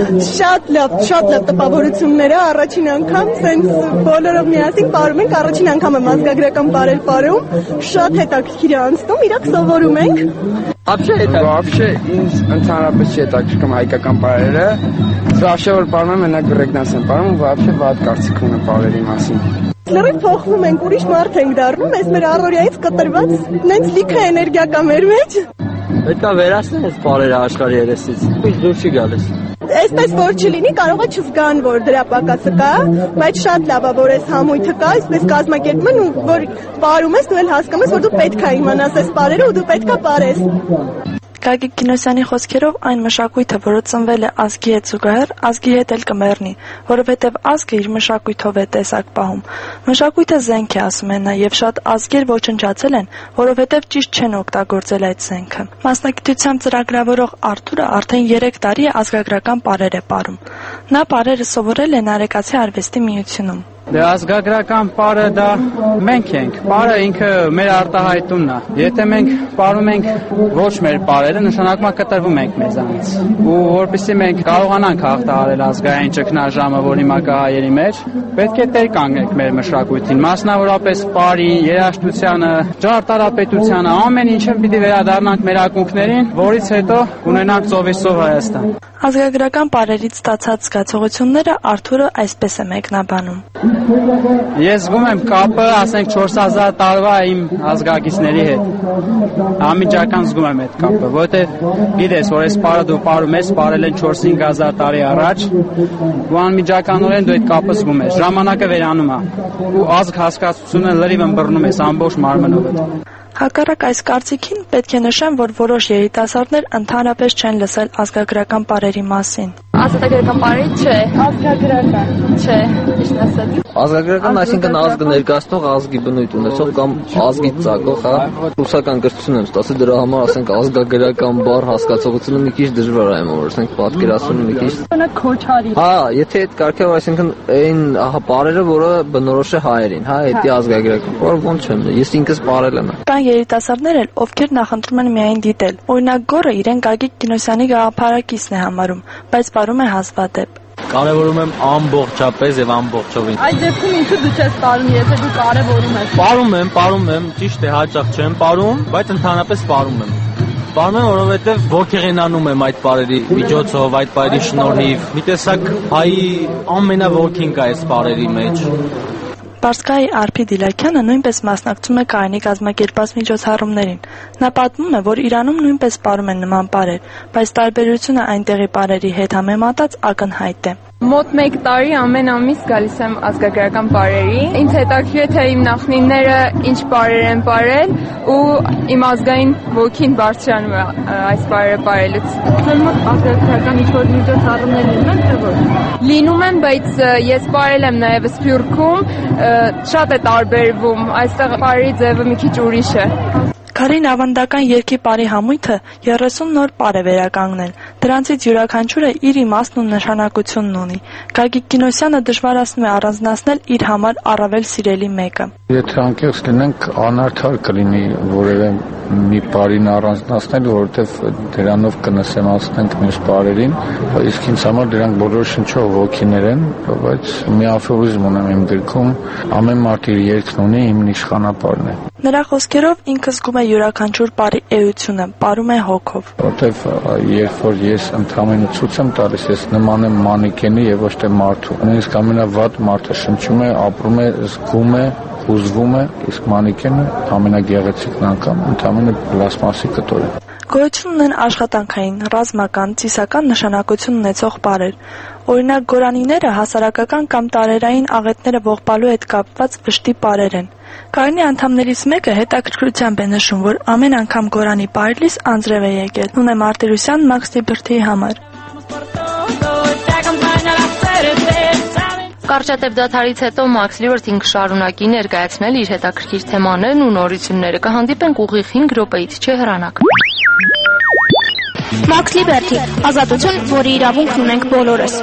Շատ լավ, շատ լավ տպավորությունները առաջին անգամ սենց բոլորով միասին պարում ենք, առաջին անգամ եմ ազգագրական պարեր պարում, շատ հետաքրքիր է անցնում, իրաք սովորում ենք։ Вообще это вообще ինձ ընդհանրապես չի հետաքրքրում հայկական պարերը, вообще որ պարում եմ մենակ ռեգնանս եմ պարում, вообще վատ կարծիք ունեմ պարերի մասին։ Լրիվ փոխվում ենք, ուրիշ մարդ ենք դառնում, այս մեր առօրյայից կտրված, նենց լիքը էներգիա կա մեր մեջ։ Պետք է վերացնել այս պարերը աշխարհի երեսից, ինչ դուր չի գալիս։ Այսպես որ չլինի, կարող է չզգան, որ դրա պակասը կա, բայց շատ լավ է, որ այս համույթը կա, այսպես կազմակերպում են, ու որ պարում ես, դու էլ հասկանում ես, որ դու պետք է իմանաս այս պարերը ու դու պետք է պարես։ Գագիկ Կինոսյանի խոսքերով այն մշակույթը, որը ծնվել է ազգի հետ զուգահեռ, ազգի հետ էլ կմեռնի, որովհետև ազգը իր մշակույթով է տեսակ պահում։ Մշակույթը զենք է, ասում են նա, եւ շատ ազգեր ոչնչացել են, որովհետև ճիշտ չեն օգտագործել այդ զենքը։ Մասնագիտությամբ ծրագրավորող Արթուրը արդեն երեք տարի է ազգագրական պարեր է պարում։ Նա պարերը սովորել է Նարեկացի արվեստի միությունում։ Դե ազգագրական պարը դա մենք ենք, պարը ինքը մեր արտահայտումն է։ Եթե մենք պարում ենք ոչ մեր պարերը, նշանակում է կտրվում ենք մեզանից։ Ու որպեսզի մենք կարողանանք հաղթահարել ազգային ճգնաժամը, որ հիմա կա հայերի մեջ, պետք է տեր կանգնենք մեր մշակույթին, մասնավորապես պարի, երաժշտությանը, ճարտարապետությանը, ամեն ինչը պիտի վերադառնանք մեր ակունքներին, որից հետո ունենանք ծովիսով Հայաստան։ Ազգագրական պարերից ստացած զգացողությունները Արթուրը այսպես է մեկնաբանում։ Ես զգում եմ կապը, ասենք չորս հազար տարվա իմ ազգակիցների հետ։ Անմիջական զգում եմ այդ կապը, որովհետև գիտես, որ այս պարը դու պարում ես, պարել են չորս-հինգ հազար տարի առաջ, ու անմիջականորեն դու այդ կապը զգում ես։ Ժամանակը վերանում է, ու ազգ հասկացությունը լրիվ ըմբռնում ես ամբողջ մարմնով։ Հակառակ այս կարծիքին պետք է նշեմ, որ որոշ երիտասարդներ ընդհանրապես չեն լսել ազգագրական պարերի մասին։ Ազգագրական պարերի չէ, ազգագրական չէ, ճիշտ ասած։ Ազգագրական, այսինքն ազգը ներկայացնող, ազգի բնույթ ունեցող կամ ազգի ծագող, հա, ռուսական կրթություն եմ ստացել, դրա համար ասենք ազգագրական բառ հասկացողությունը մի քիչ դժվար է, որ ասենք պատկերացնում մի քիչ։ Քոչարի։ Հա, եթե այդ կարգով, այսինքն այն պարերը, որը բնորոշ է հայերին, հա, դա ազգագրական բառ ոնց չեմ, ես ինքս պարել եմ։ Կան երիտասարդներ էլ, ովքեր նախընտրում են միայն դիտել։ Օրինակ Գոռը իրեն Գագիկ Կինոսյանի գաղափարակիցն է համարում, բայց պարում է հազվադեպ։ Կարևորում եմ ամբողջապես եւ ամբողջովին։ Այդ դեպքում ինչու դու չես պարում, եթե դու կարևորում ես։ Պարում եմ, պարում եմ, ճիշտ է, հաճախ չեմ պարում, բայց ընդհանրապես պարում եմ։ Պարում եմ, որովհետեւ ոգեղենանում եմ այդ պարերի միջոցով, այդ պարերի շնորհիվ։ Մի տեսակ հայի ամենաոգին կա այս պարերի մեջ։ Պարսկայի Արփի Դիլաքյանը նույնպես մասնակցում է կայանի կազմակերպած միջոցառումներին։ Նա պատմում է, որ Իրանում նույնպես պարում են նման պարեր, բայց տարբերությունը այնտեղի պարերի հետ համեմատած ակնհայտ է։ Մոտ մեկ տարի ամեն ամիս գալիս եմ ազգագրական պարերի։ Ինձ հետաքրքիր է, թե իմ նախնիները ինչ պարեր են պարել ու իմ ազգային ոգին բարձրանում է այս պարերը պարելուց։ Ուրեմն ազգագրական ինչ-որ միջոցառումներ լինում են, թե ոչ։ Լինում են, բայց ես պարել եմ նաև Սփյուռքում, շատ է տարբերվում, այստեղ պարերի ձևը մի քիչ ուրիշ է։ Քարին ավանդական երգի պարի համույթը երեսուն նոր պար է վերականգնել։ Դրանցից յուրաքանչյուրը իր իմաստն ու նշանակությունն ունի։ Գագիկ Կինոսյանը դժվարացնում է առանձնացնել իր համար առավել սիրելի մեկը։ Եթե անկեղծ լինենք, անարդար կլինի որևէ մի պարին առանձնացնել, որովհետև դրանով կնսեմացնենք մյուս պարերին, իսկ ինձ համար դրանք բոլորը շնչող ոգիներ են, բայց մի աֆորիզմ ունեմ իմ գրքում, ամեն մարդ իր երգն ունի, իմն իշխանապարն է։ Նրա խոսքերով ինքը զգում է յուրաքանչյուր պարի էությունը, պարում է հոգով։ Որտեվ երբ որ ես ընդհանրապես ցույց եմ տալիս, ես նման եմ մանեկենի եւ ոչ թե մարդու։ Նույնիսկ ամենավատ մարդը շնչում է, ապրում է, զգում է, հուզվում է, իսկ մանեկենը ամենագեղեցիկն անգամ ընդհանրապես պլաստմասի կտոր է։ Գոյություն ունեն աշխատանքային, ռազմական, ծիսական նշանակություն ունեցող բառեր։ Օրինակ գորանիները հասարակական կամ տարերային աղետները ողբալու հետ կապված վշտի բառեր են։ Կարինի անդամներից մեկը հետաքրքրությամբ է նշում, որ ամեն անգամ գորանի պարելիս անձրև է եկել։ Նունե Մարտիրոսյան Max Liberty-ի համար։ Կարճատև դադարից հետո Max Liberty-ն կշարունակի ներկայացնել իր հետաքրքիր թեմաներն ու նորությունները։ Կհանդիպենք ուղիղ հինգ րոպեից չհեռանաք։ Max Liberty, ազատություն, որի իրավունքն ունենք բոլորս։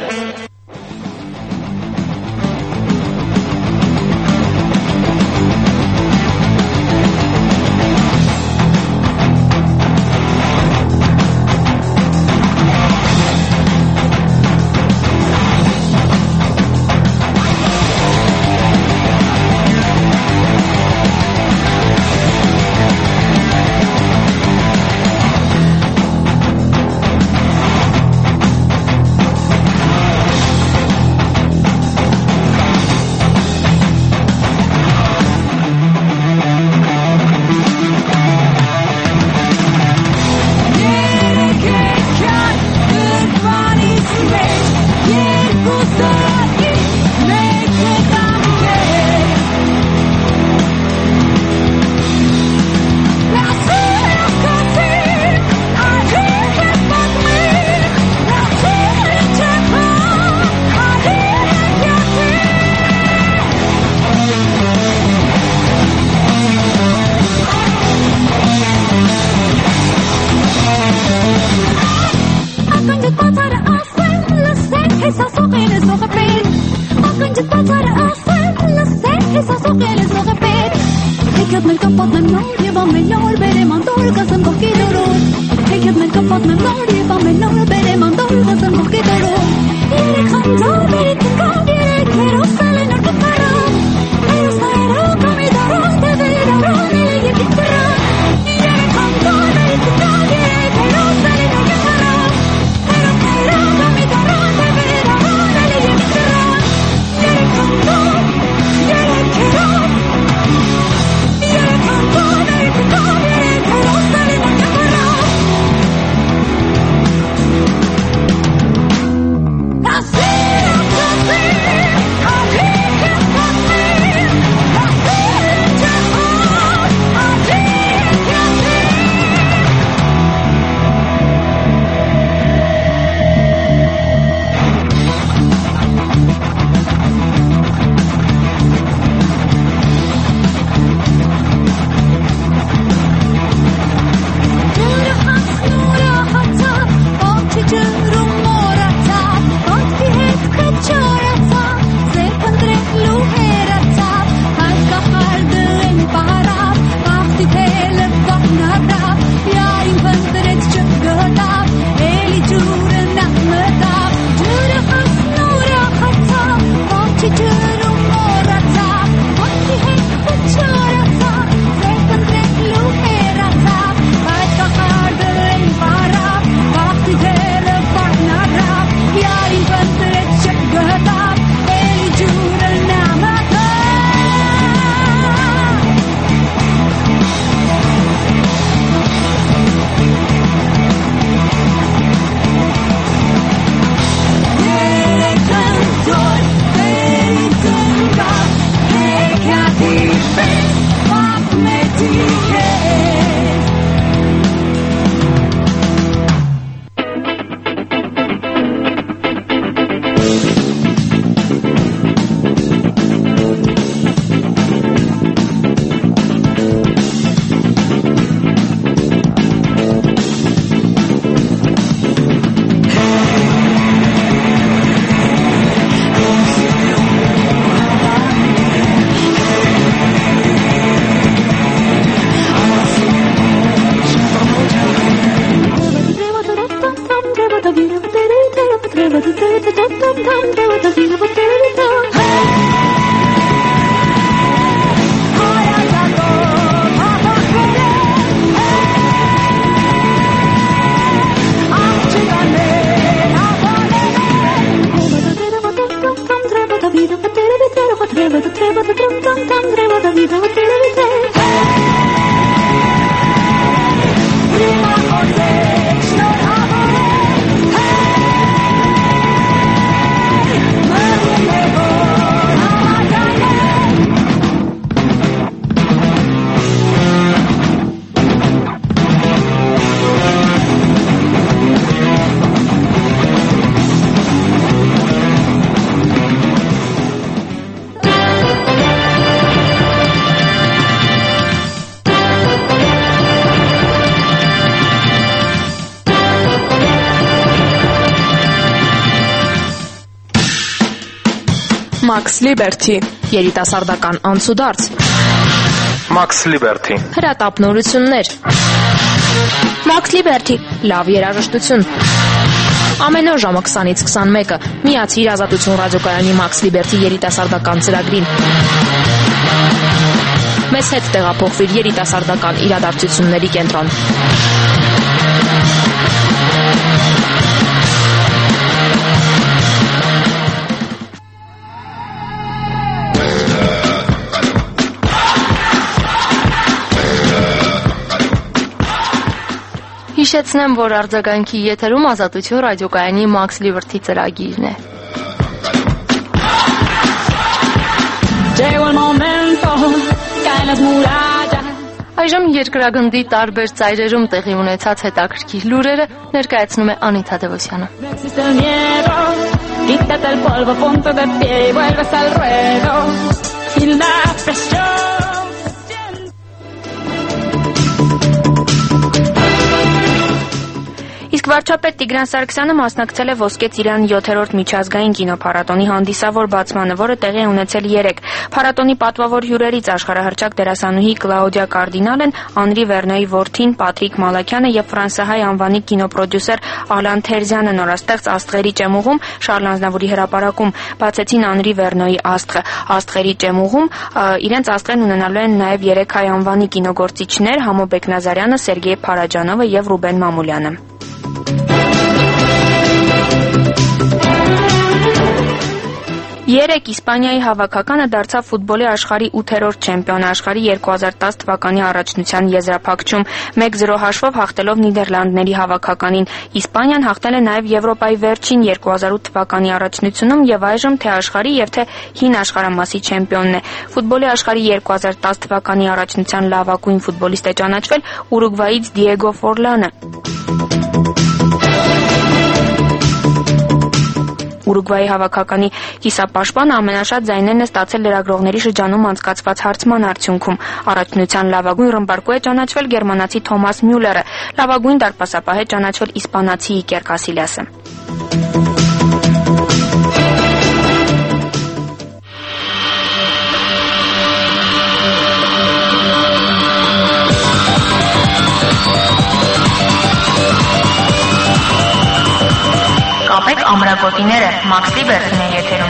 America. Max Liberty, երիտասարդական անցուդարձ, Max Liberty, հրատապնորություններ, Max Liberty, լավ երաժշտություն։ Ամեն օր ժամը քսանից քսանմեկը միացիր Ազատություն ռադիոկայանի Max Liberty երիտասարդական ծրագրին։ Մեզ հետ տեղափոխվիր երիտասարդական իրադարձությունների կենտրոն։ Հիշեցնեմ, որ արձագանքի եթերում Ազատություն ռադիոկայանի Max Liberty ծրագիրն է։ Այժմ երկրագնդի տարբեր ծայրերում տեղի ունեցած հետաքրքիր լուրերը ներկայացնում է Անիթա Դևոսյանը։ Իսկ վարչապետ Տիգրան Սարգսյանը մասնակցել է Ոսկե Ծիրան յոթերորդ միջազգային կինոփառատոնի հանդիսավոր բացմանը, որը տեղի է ունեցել երեկ։ Փառատոնի պատվավոր հյուրերից աշխարհահռչակ դերասանուհի Կլաուդիա Կարդինալեն, Անրի Վերնոյի որդին Պատրիկ Մալաքյանը եւ ֆրանսահայ անվանի կինոպրոդյուսեր Ալան Թերզյանը նորաստեղծ Աստղերի ճեմուղում Շարլ Ազնավուրի հրապարակում բացեցին Անրի Վերնոյի աստղը։ Աստղերի ճեմուղում իրենց աստղեն ունենալու են նաեւ երեք հայ անվանի կինոգործիչներ՝ Համո Բեկնազարյանը, Սերգեյ Փարաջանովը եւ Ռուբեն Մամուլյանը։ Երեկ Իսպանիայի հավաքականը դարձավ ֆուտբոլի աշխարհի ութերորդ չեմպիոնը աշխարհի երկու հազար տասը թվականի առաջնության եզրափակչում մեկ զրո հաշվով հաղթելով Նիդերլանդների հավաքականին։ Իսպանիան հաղթել է նաև Եվրոպայի վերջին երկու հազար ութ թվականի առաջնությունում եւ այժմ թե աշխարհի եւ թե հին աշխարհամասի չեմպիոնն է։ Ֆուտբոլի աշխարհի երկու հազար տասը թվականի առաջնության լավագույն ֆուտբոլիստ է ճանաչվել Ուրուգվայից Դիեգո Ֆորլանը։ Ուրուգվայի հավաքականի կիսապաշտպանը ամենաշատ ձայներն է ստացել լրագրողների շրջանում անցկացված հարցման արդյունքում։ Առաջնության լավագույն ռմբարկու է ճանաչվել գերմանացի Թոմաս Մյուլերը, լավագույն դարպասապահ է ճանաչվել իսպանացի Իկեր Կասիլյասը։ Կապեք ամրագոտիները, Max Liberty-ն է եթերում։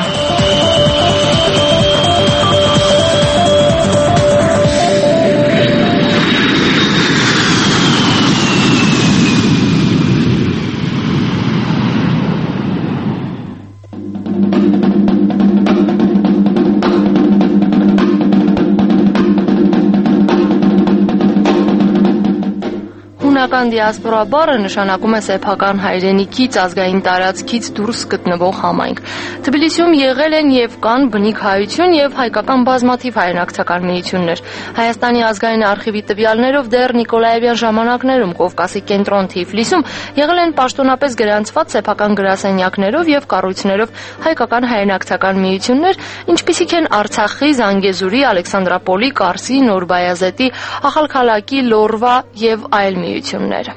Հունական դիասպորա բառը նշանակում է սեփական հայրենիքից, ազգային տարածքից դուրս գտնվող համայնք։ Թբիլիսիում եղել են եւ կան բնիկ հայություն եւ հայկական բազմաթիվ հայրենակցական միություններ։ Հայաստանի ազգային արխիվի տվյալներով դեռ Նիկոլաևյան ժամանակներում Կովկասի կենտրոն Թիֆլիսում եղել են պաշտոնապես գրանցված սեփական գրասենյակներով եւ կառույցներով հայկական հայրենակցական միություններ, ինչպիսիք են Արցախի, Զանգեզուրի, Ալեքսանդրապոլի, Կարսի, Նորբայազետի, Ախալքալակի, Լորվա եւ այլ միություններ։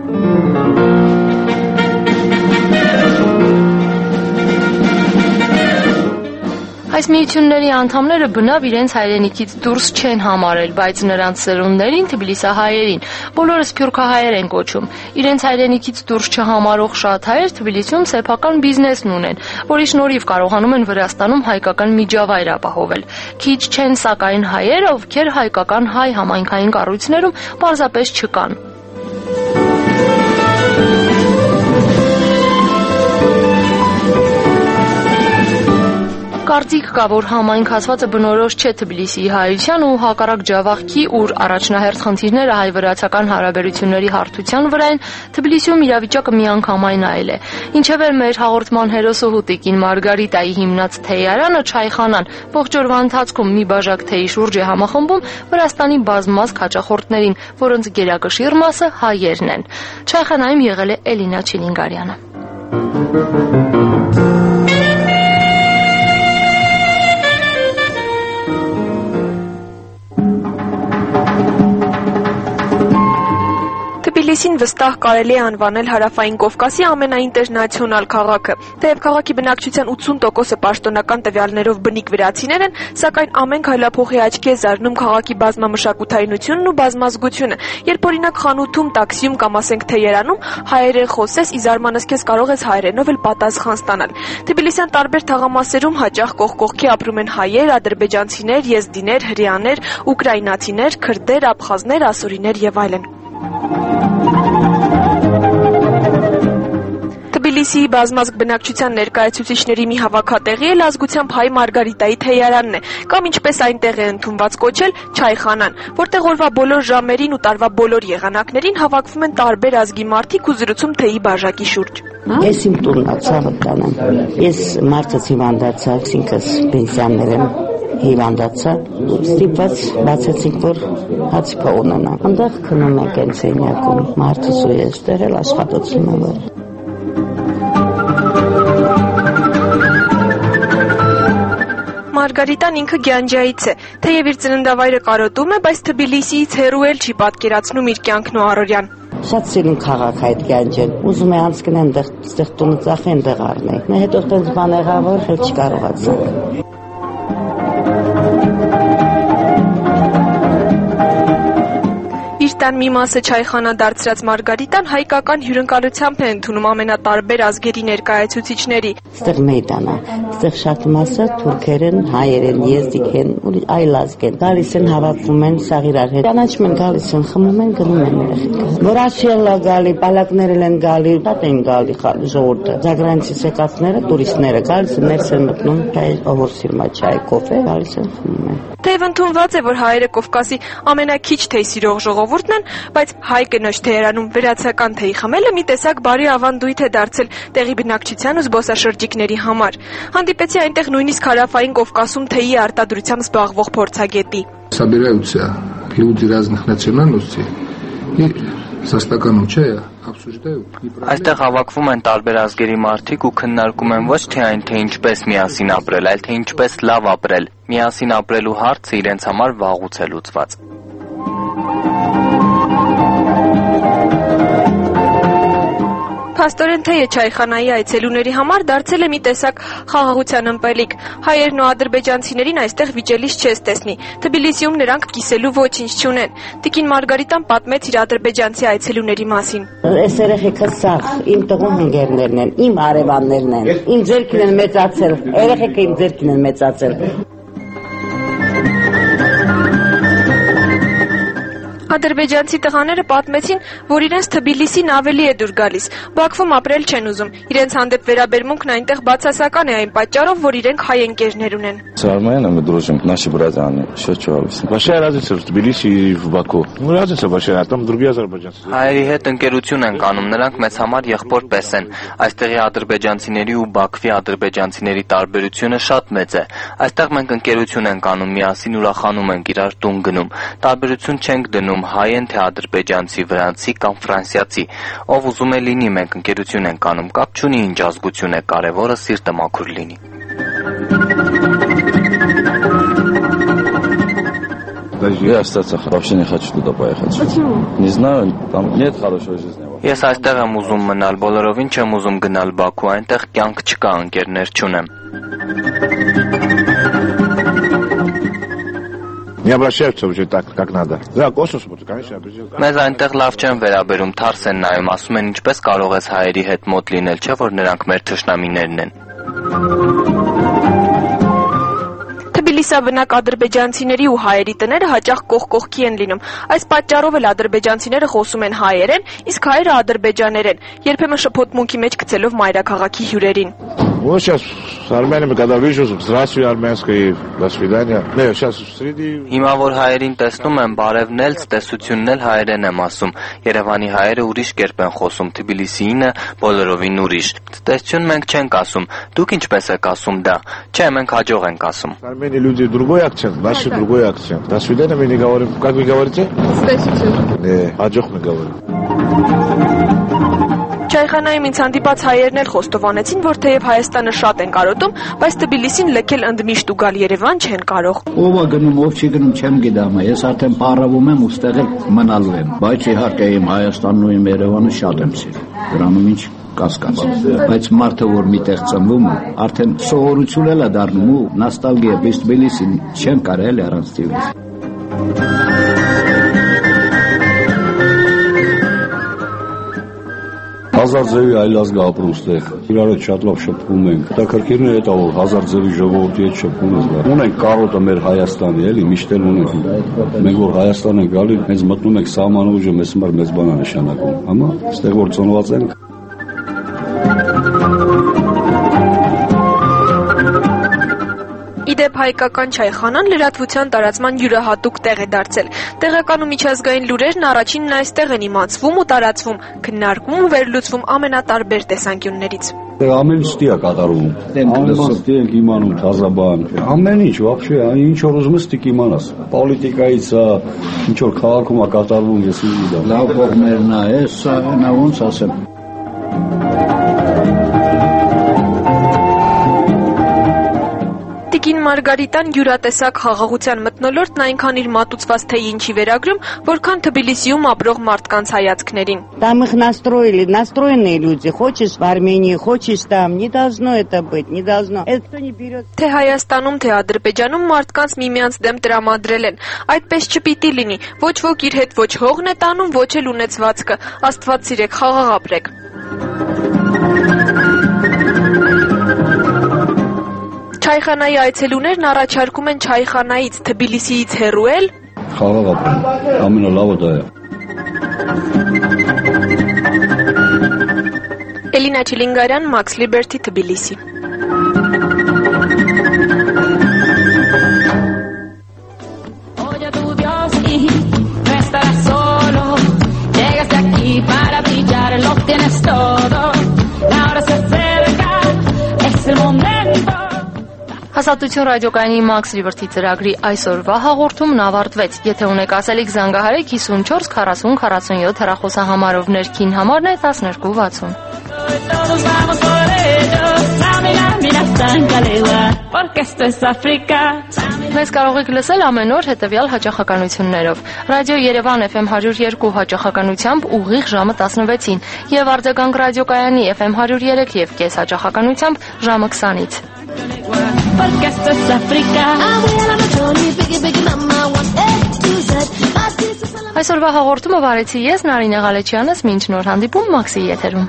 Այս միությունների անդամները բնավ իրենց հայրենիքից դուրս չեն համարել, բայց նրանց սերունդներին, թբիլիսահայերին, բոլորը սփյուռքահայեր են կոչում։ Իրենց հայրենիքից դուրս չհամարող շատ հայեր Թբիլիսիում սեփական բիզնեսն ունեն, որի շնորհիվ կարողանում են Վրաստանում հայկական միջավայր ապահովել։ Քիչ չեն սակայն հայերը, ովքեր հայկական հայ համայնքային կառույցներում պարզապես չկան։ Կարծիք կա, որ համայնք ասվածը բնորոշ չէ Թբիլիսիի հայության ու հակառակ Ջավախքի, ուր առաջնահերթ խնդիրները հայ-վրացական հարաբերությունների հարթության վրա են, Թբիլիսիում իրավիճակը միանգամայն այլ է։ Ինչևէ մեր հաղորդման հերոսուհու տիկին Մարգարիտայի հիմնած թեյարանը Չայխանան ողջ օրվա ընթացքում մի բաժակ թեյի շուրջ է համախմբում Վրաստանի բազմազգ հաճախորդներին, որոնց գերակշիռ մասը հայերն են։ Չայխանայում եղել է Էլինա Չիլինգարյանը։ Թբիլիսին վստահ կարելի է անվանել Հարավային Կովկասի ամենաինտերնացիոնալ քաղաքը։ Թեև քաղաքի բնակչության ութսուն տոկոսը պաշտոնական տվյալներով բնիկ վրացիներ են, սակայն ամեն քայլափոխի աչքի է զարնում քաղաքի բազմամշակութայնությունն ու բազմազգությունը։ Երբ օրինակ խանութում, տաքսիում կամ ասենք թե Երանում հայերեն խոսես, ի զարմանս քեզ կարող ես հայերենով էլ պատասխան ստանալ։ Թբիլիսյան տարբեր թաղամասերում հաճախ կողք կողքի ապրում են հայեր, ադրբեջանցիներ, եզդիներ, հրեաներ, ուկրաինացիներ, քրդեր, աբխազներ, ասորիներ եւ այլն։ Թբիլիսիի բազմազգ բնակչության ներկայացուցիչների մի հավաքատեղի էլ ազգությամբ հայ Մարգարիտայի թեյարանն է, կամ ինչպես այնտեղ է ընդունված կոչել Չայխանան, որտեղ օրվա բոլոր ժամերին ու տարվա բոլոր եղանակներին հավաքվում են տարբեր ազգի մարդիկ ու զրուցում թեյի բաժակի շուրջ։ Ես իմ տունն ա ցավտանեմ։ Ես մարտից հիվանդացա, ինքս պենսիաներ եմ հիվանդացա, ստիպված բացեցինք, որ հացիփա ունենամ։ Այնտեղ քնում ենք այն սենյակում, մարտից ու ես դեռ էլ աշխատացնում եմ։ Մարգարիտան ինքը Գյանջայից է, թեև իր ծննդավայրը կարոտում է, բայց Թբիլիսիից հեռու էլ չի պատկերացնում իր կյանքն ու առօրյան։ Շատ սիրուն քաղաք այդ Գյանջեն։ Ուզում եմ անցնեմ այդտեղ տունը ծախեն դեղ առնել։ Հետո այդպես բան եղավ, որ հեչ չկարողացանք։ Իր տան մի մասը Չայխանա դարձրած Մարգարիտան հայկական հյուրընկալությամբ է ընդունում ամենատարբեր ազգերի ներկայացուցիչների։ Այստեղ մեյդան է, այստեղ շատ մասը թուրքեր են, հայեր են, եզդիկ են, այլ ազգ են։ Գալիս են, հավաքվում են, սաղ իրար հետ ճանաչում են, գալիս են, խմում են, գնում են երեխեքը։ Որաշիելա գալի, պալակներ են գալի, շատ են գալի ժողովուրդը։ Զագրանցից եկածները, տուրիստները գալիս են, ներս են մտնում, ով սիրում է չայ, կոֆե, գալիս են, խմում են։ Թեև ընդունված է, որ հայերը Կովկասի ամենաքիչ թեյ սիրող ժողովուրդն են, բայց հայ կնոջ թեյարանում վրացական թեյ խմելը մի տեսակ բարի ավանդույթ է դարձել տեղի բնակչության ու զբոսաշրջիկների համար։ Հանդիպեցի այնտեղ нույնիսկ Հարավային Կովկասում թեյի արտադրությամբ զբաղվող փորձագետի։ Собираются люди разных национальностей и со стаканом чая обсуждают. Այստեղ հավաքվում են տարբեր ազգերի մարդիկ ու քննարկում են ոչ թե այն, թե ինչպես միասին ապրել, այլ թե ինչպես լավ ապրել։ Միասին ապրելու հարցը իրենց համար վաղուց է լուծված։ Փաստորեն թեյը Չայխանայի այցելուների համար դարձել է մի տեսակ խաղաղության ըմպելիք։ Հայերն ու ադրբեջանցիներին այստեղ վիճելիս չես տեսնի։ Թբիլիսիում նրանք կիսելու ոչինչ չունեն։ Տիկին Մարգարիտան պատմեց իր ադրբեջանցի այցելուների մասին։ Այս երեխեքը սաղ իմ տղու հնգերներն են, իմ արևաններն են, իմ ձերքին են մեծացել, երեխեքը իմ ձերքին են մեծացել։ Ադրբեջանցի տղաները պատմեցին, որ իրենց Թբիլիսին ավելի է դուր գալիս։ Բաքվում ապրել չեն ուզում։ Իրենց հանդեպ վերաբերմունքն այնտեղ բացասական է այն պատճառով, որ իրենք հայ ընկերներ ունեն։ Нормально мы дружим, наши братья, что чувствуешь? Большая разница в Тбилиси и в Баку. Ну, разница большая, а там другие азербайджанцы. Հայերի հետ ընկերություն են կանում, նրանք մեծ համար եղբոր պես են։ Այստեղի ադրբեջանցիների ու Բաքվի ադրբեջանցիների տարբերությունը շատ մեծ է։ Այստեղ մենք ընկերություն ենք անում, միասին ուրախանում ենք, իրար տուն գնում։ Տարբերություն չենք դնում հայ են թե ադրբեջանցի, վրանցի կամ ֆրանսիացի։ Ով ուզում է լինի, մենք ընկերություն ենք անում, կապ չունի ինչ ազգություն է, կարևորը сирտը մաքուր լինի։ Я остаться вообще не хочу туда поехать. Почему? Не знаю, там нет хорошей жизни. Ես այստեղ եմ уզում մնալ, բոլորովին չեմ ուզում գնալ Բաքու, այնտեղ կյանք չկա, ընկերներ չունեմ։ Не обращаются уже так, как надо. Да, космос, конечно, обращаются. Մեզ այնտեղ լավ չեն վերաբերում, թարս են նայում, ասում են ինչպես կարող ես հայերի հետ մոտ լինել, չէ՞ որ նրանք մեր թշնամիներն են։ Թբիլիսաբնակ ադրբեջանցիների ու հայերի տները հաճախ կողք կողքի են լինում։ Այս պատճառով էլ ադրբեջանցիները խոսում են հայերեն, իսկ հայերը ադրբեջաներեն, երբեմն շփոթմունքի մեջ գցելով մայրաքաղաքի հյուրերին։ Вот сейчас с армянами, когда вижу, здравствуй, армянское, до свидания. Не, сейчас среди... Հիմա որ հայերին տեսնում եմ, բարևն էլ, տեսությունն էլ հայերեն եմ ասում։ Երևանի հայերը ուրիշ կերպ են խոսում, Թբիլիսիինը բոլորովին ուրիշ։ Տեսություն մենք չենք ասում, դուք ինչպես եք ասում դա։ Չէ, մենք հաջող ենք ասում։ Армяне люди другой акцент, наши другой акцент. До свидания мы не говорим. Как вы говорите? Տեսություն։ Не, hաջող мы говорим. Չայխանայում ինձ հանդիպած հայերն էլ խոստովանեցին, որ թեև Հայաստանը շատ են կարոտում, բայց Թբիլիսին լքել ընդմիշտ ու գալ Երևան չեն կարող։ Ով է գնում, ով չի գնում, չեմ գիտեմ, ես արդեն պարավում եմ ու ստեղ մնալու եմ, բայց իհարկե իմ Հայաստանն ու իմ Երևանը շատ եմ սիրում։ Դրանում ինչ կասկած, բայց մարդը որ միտեղ ծնվում է, արդեն սովորություն էլ է դառնում ու նոստալգիա Թբիլիսին չեն կարել առանց Թբիլիսի։ Հազար ձևի այլ ազգ ապրում ստեղ, իրար հետ շատ լավ շփվում ենք։ Հետաքրքիրն է դա, որ հազար ձևի ժողովրդի հետ շփվում ենք։ Ունենք կարոտը մեր Հայաստանի, էլի, միշտ էլ ունենք։ Մենք որ Հայաստան ենք գալի, հենց մտնում ենք սահմանուժը, մեզ համար մեծ բան է նշանակում։ Համա, ստեղ որ ծնված ենք։ Իդեպ հայկական չայխանան լրատվության տարածման յուրահատուկ տեղ է դարձել։ Տեղական ու միջազգային լուրերն առաջինն այստեղ են իմացվում ու տարածվում, քննարկվում ու վերլուծվում ամենատարբեր տեսանկյուններից։ Ամեն ինչ ստի է կատարվում։ Ամեն բան ստի ենք իմանում, թազա բան։ Ամեն ինչ, вообще, ինչ որ ուզում ես ստի իմանաս։ Պոլիտիկայից, ինչ որ քաղաքում է կատարվում, ես իմ։ Լավ կողմերն է, սա նա ոնց ասեմ։ Տիկին Մարգարիտան յուրատեսակ խաղաղության մթնոլորտն այնքան իր մատուցված թեյին չի վերագրում, որքան Թբիլիսիում ապրող մարդկանց հայացքներին։ Там их настроили, настроенные люди. Хочешь в Армении, хочешь там, не должно это быть, не должно. Это кто не берет. Թե Հայաստանում, թե Ադրբեջանում մարդկանց միմյանց դեմ տրամադրել են։ Այդպես չպիտի լինի։ Ոչ ոք իր հետ ոչ հողն է տանում, ոչ էլ ունեցվածքը։ Աստված սիրեք, խաղաղ ապրեք։ Չայխանայի այցելուներն առաջարկում են Չայխանայից, Թբիլիսիից հեռուել։ Խաղաղ ապրել, ամենալավը դա է։ Էլինա Չիլինգարյան, Max Liberty, Թբիլիսի։ Ազատություն ռադիոկայանի Max Liberty ծրագրի այսօրվա հաղորդումն ավարտվեց։ Եթե ունեք ասելիք, զանգահարեք հիսունչորս քառասուն քառասունյոթ հեռախոսահամարով, ներքին համարն է տասներկու վաթսուն։ Մեզ կարող եք լսել ամեն օր հետևյալ հաճախականություններով. Ռադիո Երևան Էֆ Էմ հարյուր երկու հաճախականությամբ ուղիղ ժամը տասնվեցին եւ Արձագանք ռադիոկայանի Էֆ Էմ հարյուր երեք եւ կես հաճախականությամբ ժամը քսանից։ Այսօրվա հաղորդումը վարեցի ես, Նարինե Ղալեչյանս, մինչ նոր հանդիպում Մաքսի եթերում։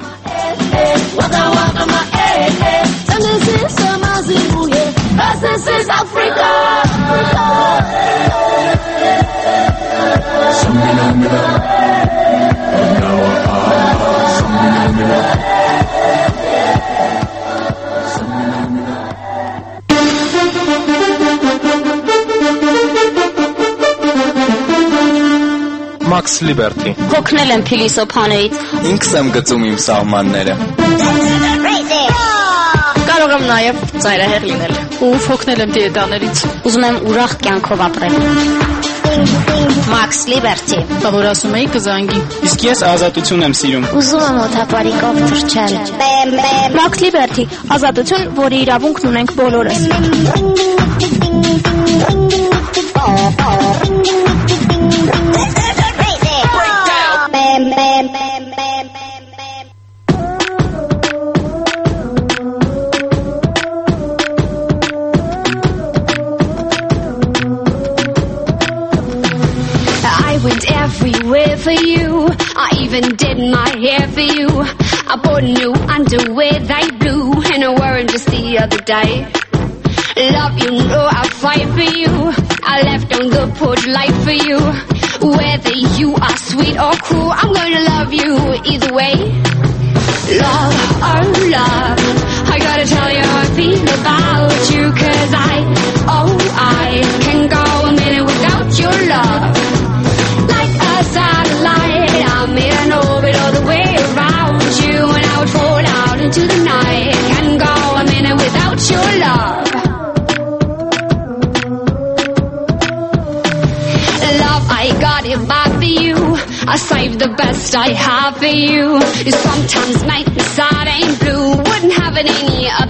Max Liberty։ Հոգնել եմ փիլիսոփաներից։ Ինքս եմ գծում իմ սահմանները։ Կարող եմ նաև ծայրահեղ լինել։ Ու հոգնել եմ դիետաներից։ Ուզում եմ ուրախ կյանքով ապրել։ Max Liberty։ Բա որ ասում էի կզանգի։ Իսկ ես ազատություն եմ սիրում։ Ուզում եմ օթապարիկով թռչել։ Max Liberty, ազատություն, որի իրավունքն ունենք բոլորս։ Everywhere for you, I even did my hair for you. I bought new underwear, they blue, and I wore them just the other day. Love, you know I fight for you. I left on the porch light for you. Whether you are sweet or cruel, I'm gonna love you either way. Love, oh love, I gotta tell you how I feel about you, 'cause I, oh I can go a minute without your love. Like a satellite, I'm in an orbit all the way around you, and I would fall out into the night. Can't go a minute without your love. Love, I got it back for you. I save the best I have for you. You sometimes make me sad and blue. Wouldn't have it any